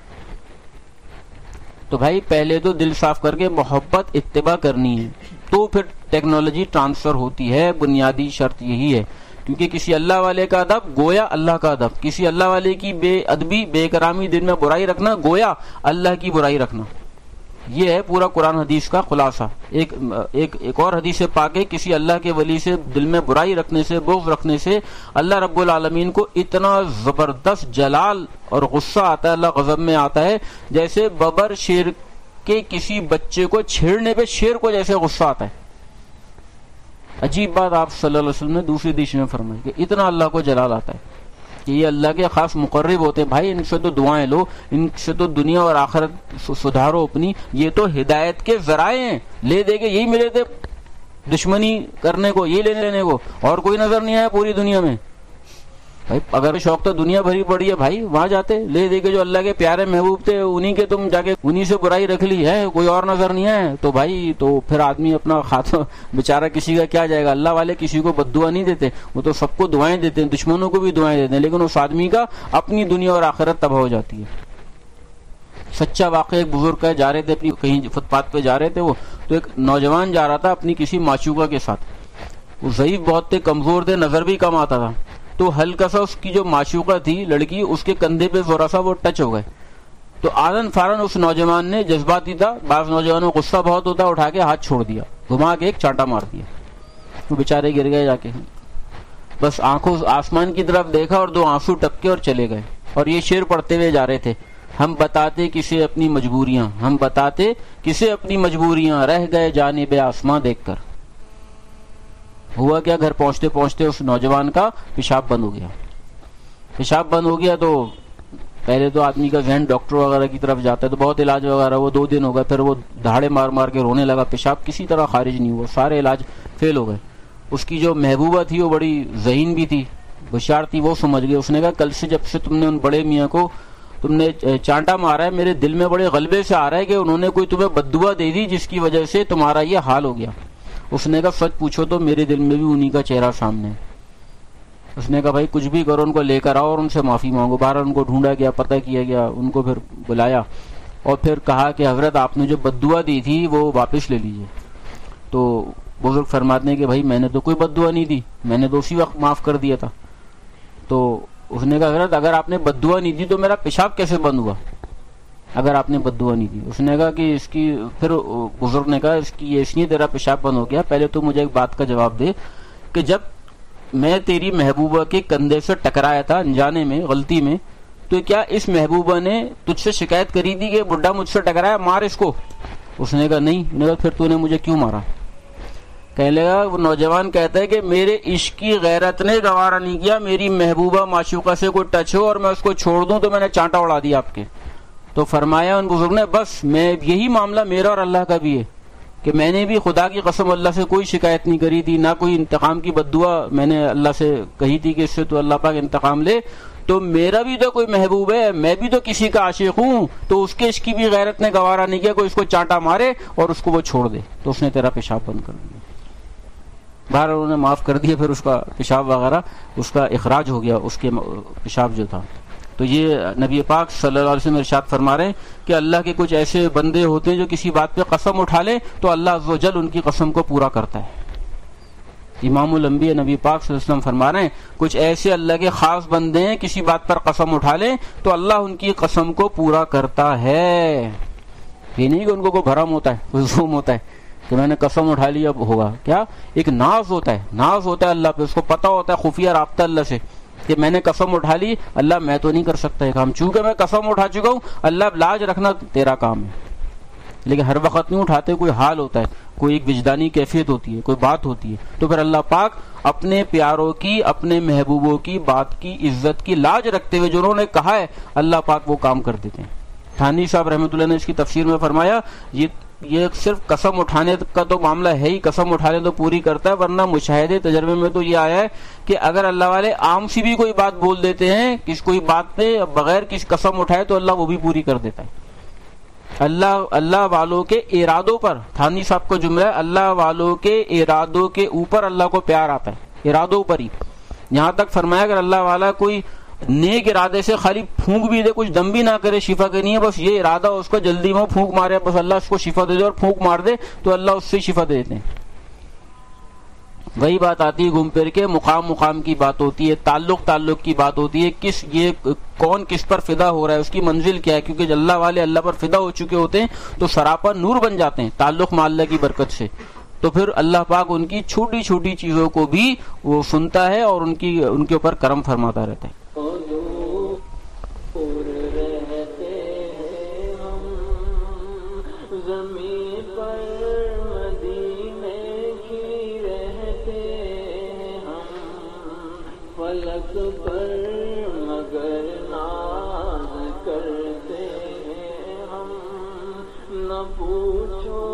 تو بھائی پہلے تو دل صاف کر کے محبت اتباع کرنی ہے، تو پھر ٹیکنالوجی ٹرانسفر ہوتی ہے۔ بنیادی شرط یہی ہے، کیونکہ کسی اللہ والے کا ادب گویا اللہ کا ادب، کسی اللہ والے کی بے ادبی، بے کرامی، دل میں برائی رکھنا گویا اللہ کی برائی رکھنا۔ یہ ہے پورا قرآن حدیث کا خلاصہ. ایک ایک ایک اور حدیث پاک ہے, کسی اللہ کے ولی سے دل میں برائی رکھنے سے, بغض رکھنے سے اللہ رب العالمین کو اتنا زبردست جلال اور غصہ آتا ہے, اللہ غضب میں آتا ہے, جیسے ببر شیر کے کسی بچے کو چھیڑنے پہ شیر کو جیسے غصہ آتا ہے. عجیب بات آپ صلی اللہ علیہ وسلم نے دوسری حدیث میں فرمائی کہ اتنا اللہ کو جلال آتا ہے کہ یہ اللہ کے خاص مقرب ہوتے ہیں. بھائی ان سے تو دعائیں لو, ان سے تو دنیا اور آخرت سدھارو اپنی. یہ تو ہدایت کے ذرائع ہیں, لے دے کے یہی ملے تھے دشمنی کرنے کو, یہ لینے لینے کو, اور کوئی نظر نہیں آیا پوری دنیا میں. بھائی اگر شوق تو دنیا بھری پڑی ہے, بھائی وہاں جاتے, لے دے کے جو اللہ کے پیارے محبوب تھے انہی کے تم جا کے انہی سے برائی رکھ لی ہے, کوئی اور نظر نہیں ہے. تو بھائی تو پھر آدمی اپنا خاتمہ بیچارہ کسی کا کیا جائے گا. اللہ والے کسی کو بد دعا نہیں دیتے, وہ تو سب کو دعائیں دیتے ہیں, دشمنوں کو بھی دعائیں دیتے ہیں, لیکن اس آدمی کا اپنی دنیا اور آخرت تباہ ہو جاتی ہے. سچا واقعہ ایک بزرگ کا, جا رہے تھے اپنی کہیں فٹ پاتھ پہ جا رہے تھے وہ, تو ایک نوجوان جا رہا تھا اپنی کسی معشوقہ کے ساتھ. وہ ضعیف بہت تھے, کمزور تھے, نظر بھی کم آتا تھا. تو ہلکا سا اس کی جو معشوقہ تھی لڑکی, اس کے کندھے پہ ذرا سا وہ ٹچ ہو گئے. تو آدن فارن اس نوجوان نے, جذباتی تھا, بعض نوجوانوں کو غصہ بہت ہوتا, اٹھا کے ہاتھ چھوڑ دیا, گھما کے ایک چانٹا مار دیا. وہ بیچارے گر گئے جا کے, بس آنکھوں آسمان کی طرف دیکھا اور دو آنسو ٹپکے اور چلے گئے. اور یہ شعر پڑھتے ہوئے جا رہے تھے, ہم بتاتے کسے اپنی مجبوریاں, ہم بتاتے کسے اپنی مجبوریاں, رہ گئے جانب آسماں دیکھ کر. ہوا کیا, گھر پہنچتے پہنچتے اس نوجوان کا پیشاب بند ہو گیا. پیشاب بند ہو گیا تو پہلے تو آدمی کا ذہن ڈاکٹر وغیرہ کی طرف جاتا ہے, تو بہت علاج وغیرہ, وہ دو دن ہو گئے. پھر وہ دھاڑے مار مار کے رونے لگا, پیشاب کسی طرح خارج نہیں ہوا, سارے علاج فیل ہو گئے. اس کی جو محبوبہ تھی وہ بڑی ذہین بھی تھی, ہوشیار تھی, وہ سمجھ گئی. اس نے کہا کل سے جب سے تم نے ان بڑے میاں کو تم نے چانٹا مارا ہے, میرے دل میں بڑے غلبے سے آ رہا ہے کہ انہوں نے کوئی تمہیں بد دعا دے دی جس کی وجہ سے تمہارا یہ حال ہو گیا. اس نے کہا سچ پوچھو تو میرے دل میں بھی انہی کا چہرہ سامنے ہے. اس نے کہا بھائی کچھ بھی کرو, ان کو لے کر آؤ اور ان سے معافی مانگو. باہر ان کو ڈھونڈا گیا, پتہ کیا گیا, ان کو پھر بلایا اور پھر کہا کہ حضرت آپ نے جو بد دعا دی تھی وہ واپس لے لیجیے. تو بزرگ فرماتے ہیں کہ بھائی میں نے تو کوئی بد دعا نہیں دی, میں نے تو اسی وقت معاف کر دیا تھا. تو اس نے کہا حضرت اگر آپ نے بد دعا نہیں دی تو میرا پیشاب کیسے بند ہوا, اگر آپ نے بد دعا نہیں دی. اس نے کہا کہ اس کی, پھر بزرگ نے کہا اس کی اس لیے تیرا پیشاب بند ہو گیا, پہلے تو مجھے ایک بات کا جواب دے کہ جب میں تیری محبوبہ کے کندھے سے ٹکرایا تھا انجانے میں, غلطی میں, تو کیا اس محبوبہ نے تجھ سے شکایت کری تھی کہ بڈھا مجھ سے ٹکرایا, مار اس کو؟ اس نے کہا نہیں. نے کہا پھر تو نے مجھے کیوں مارا؟ کہنے لگا, وہ نوجوان کہتا ہے کہ میرے عشق کی غیرت نے گوارا نہیں کیا میری محبوبہ معشوقہ سے کوئی ٹچ ہو اور میں اس کو چھوڑ دوں, تو میں نے چانٹا اڑا دیا آپ کے. تو فرمایا ان بزرگ نے بس میں یہی معاملہ میرا اور اللہ کا بھی ہے کہ میں نے بھی خدا کی قسم اللہ سے کوئی شکایت نہیں کری تھی, نہ کوئی انتقام کی بد دعا میں نے اللہ سے کہی تھی کہ اس سے تو اللہ پاک انتقام لے. تو میرا بھی تو کوئی محبوب ہے, میں بھی تو کسی کا عاشق ہوں, تو اس کے عشق کی بھی غیرت نے گوارا نہیں کیا کوئی اس کو چانٹا مارے اور اس کو وہ چھوڑ دے. تو اس نے تیرا پیشاب بند کر دیا. باہر انہوں نے معاف کر دیا, پھر اس کا پیشاب وغیرہ اس کا اخراج ہو گیا, اس کے پیشاب جو تھا. تو یہ نبی پاک صلی اللہ علیہ وسلم ارشاد فرما رہے ہیں کہ اللہ کے کچھ ایسے بندے ہوتے ہیں جو کسی بات پہ قسم اٹھا لیں تو اللہ عز و جل ان کی قسم کو پورا کرتا ہے. امام الانبیاء نبی پاک صلی اللہ علیہ وسلم فرما رہے ہیں کچھ ایسے اللہ کے خاص بندے ہیں کسی بات پر قسم اٹھا لیں تو اللہ ان کی قسم کو پورا کرتا ہے. یہ نہیں کہ ان کو کوئی بھرم ہوتا ہے, کوئی زوم ہوتا ہے کہ میں نے قسم اٹھا لی اب ہوگا. کیا ایک ناز ہوتا ہے, ناز ہوتا ہے اللہ پہ, اس کو پتا ہوتا ہے خفیہ رابطہ اللہ سے کہ میں نے قسم اٹھا لی, اللہ میں تو نہیں کر سکتا یہ کام, چونکہ میں قسم اٹھا چکا ہوں, اللہ لاج رکھنا تیرا کام ہے. لیکن ہر وقت نہیں اٹھاتے, کوئی حال ہوتا ہے, کوئی ایک وجدانی کیفیت ہوتی ہے, کوئی بات ہوتی ہے, تو پھر اللہ پاک اپنے پیاروں کی, اپنے محبوبوں کی بات کی عزت کی لاج رکھتے ہوئے جو انہوں نے کہا ہے اللہ پاک وہ کام کر دیتے ہیں. تھانی صاحب رحمۃ اللہ نے اس کی تفسیر میں فرمایا یہ یہ صرف قسم اٹھانے کا تو معاملہ ہے ہی, قسم اٹھانے تو پوری کرتا ہے, ورنہ مشاہدے تجربے میں تو یہ آیا ہے کہ اگر اللہ والے عام سی بھی کوئی بات بول دیتے ہیں, کس کوئی بات پہ بغیر کسی قسم اٹھائے تو اللہ وہ بھی پوری کر دیتا ہے. اللہ اللہ والوں کے ارادوں پر, تھانی صاحب کو جملہ ہے, اللہ والوں کے ارادوں کے اوپر اللہ کو پیار آتا ہے, ارادوں پر ہی. یہاں تک فرمایا اگر اللہ والا کوئی نیک ارادے سے خالی پھونک بھی دے, کچھ دم بھی نہ کرے شفا کے نہیں ہے, بس یہ ارادہ اس کو جلدی میں پھونک مارے, بس اللہ اس کو شفا دے دے اور پھونک مار دے تو اللہ اس سے شفا دے دیتے ہیں. وہی بات آتی ہے گھوم پھر کے، مقام مقام کی بات ہوتی ہے، تعلق تعلق کی بات ہوتی ہے، کس یہ کون کس پر فدا ہو رہا ہے، اس کی منزل کیا ہے، کیونکہ جو اللہ والے اللہ پر فدا ہو چکے ہوتے ہیں تو سراپا نور بن جاتے ہیں تعلق مع اللہ کی برکت سے. تو پھر اللہ پاک ان کی چھوٹی چھوٹی چیزوں کو بھی وہ سنتا ہے اور ان کی ان کے اوپر کرم فرماتا رہتا ہے. فلک پر مگر ناز کرتے ہیں ہم، نہ پوچھو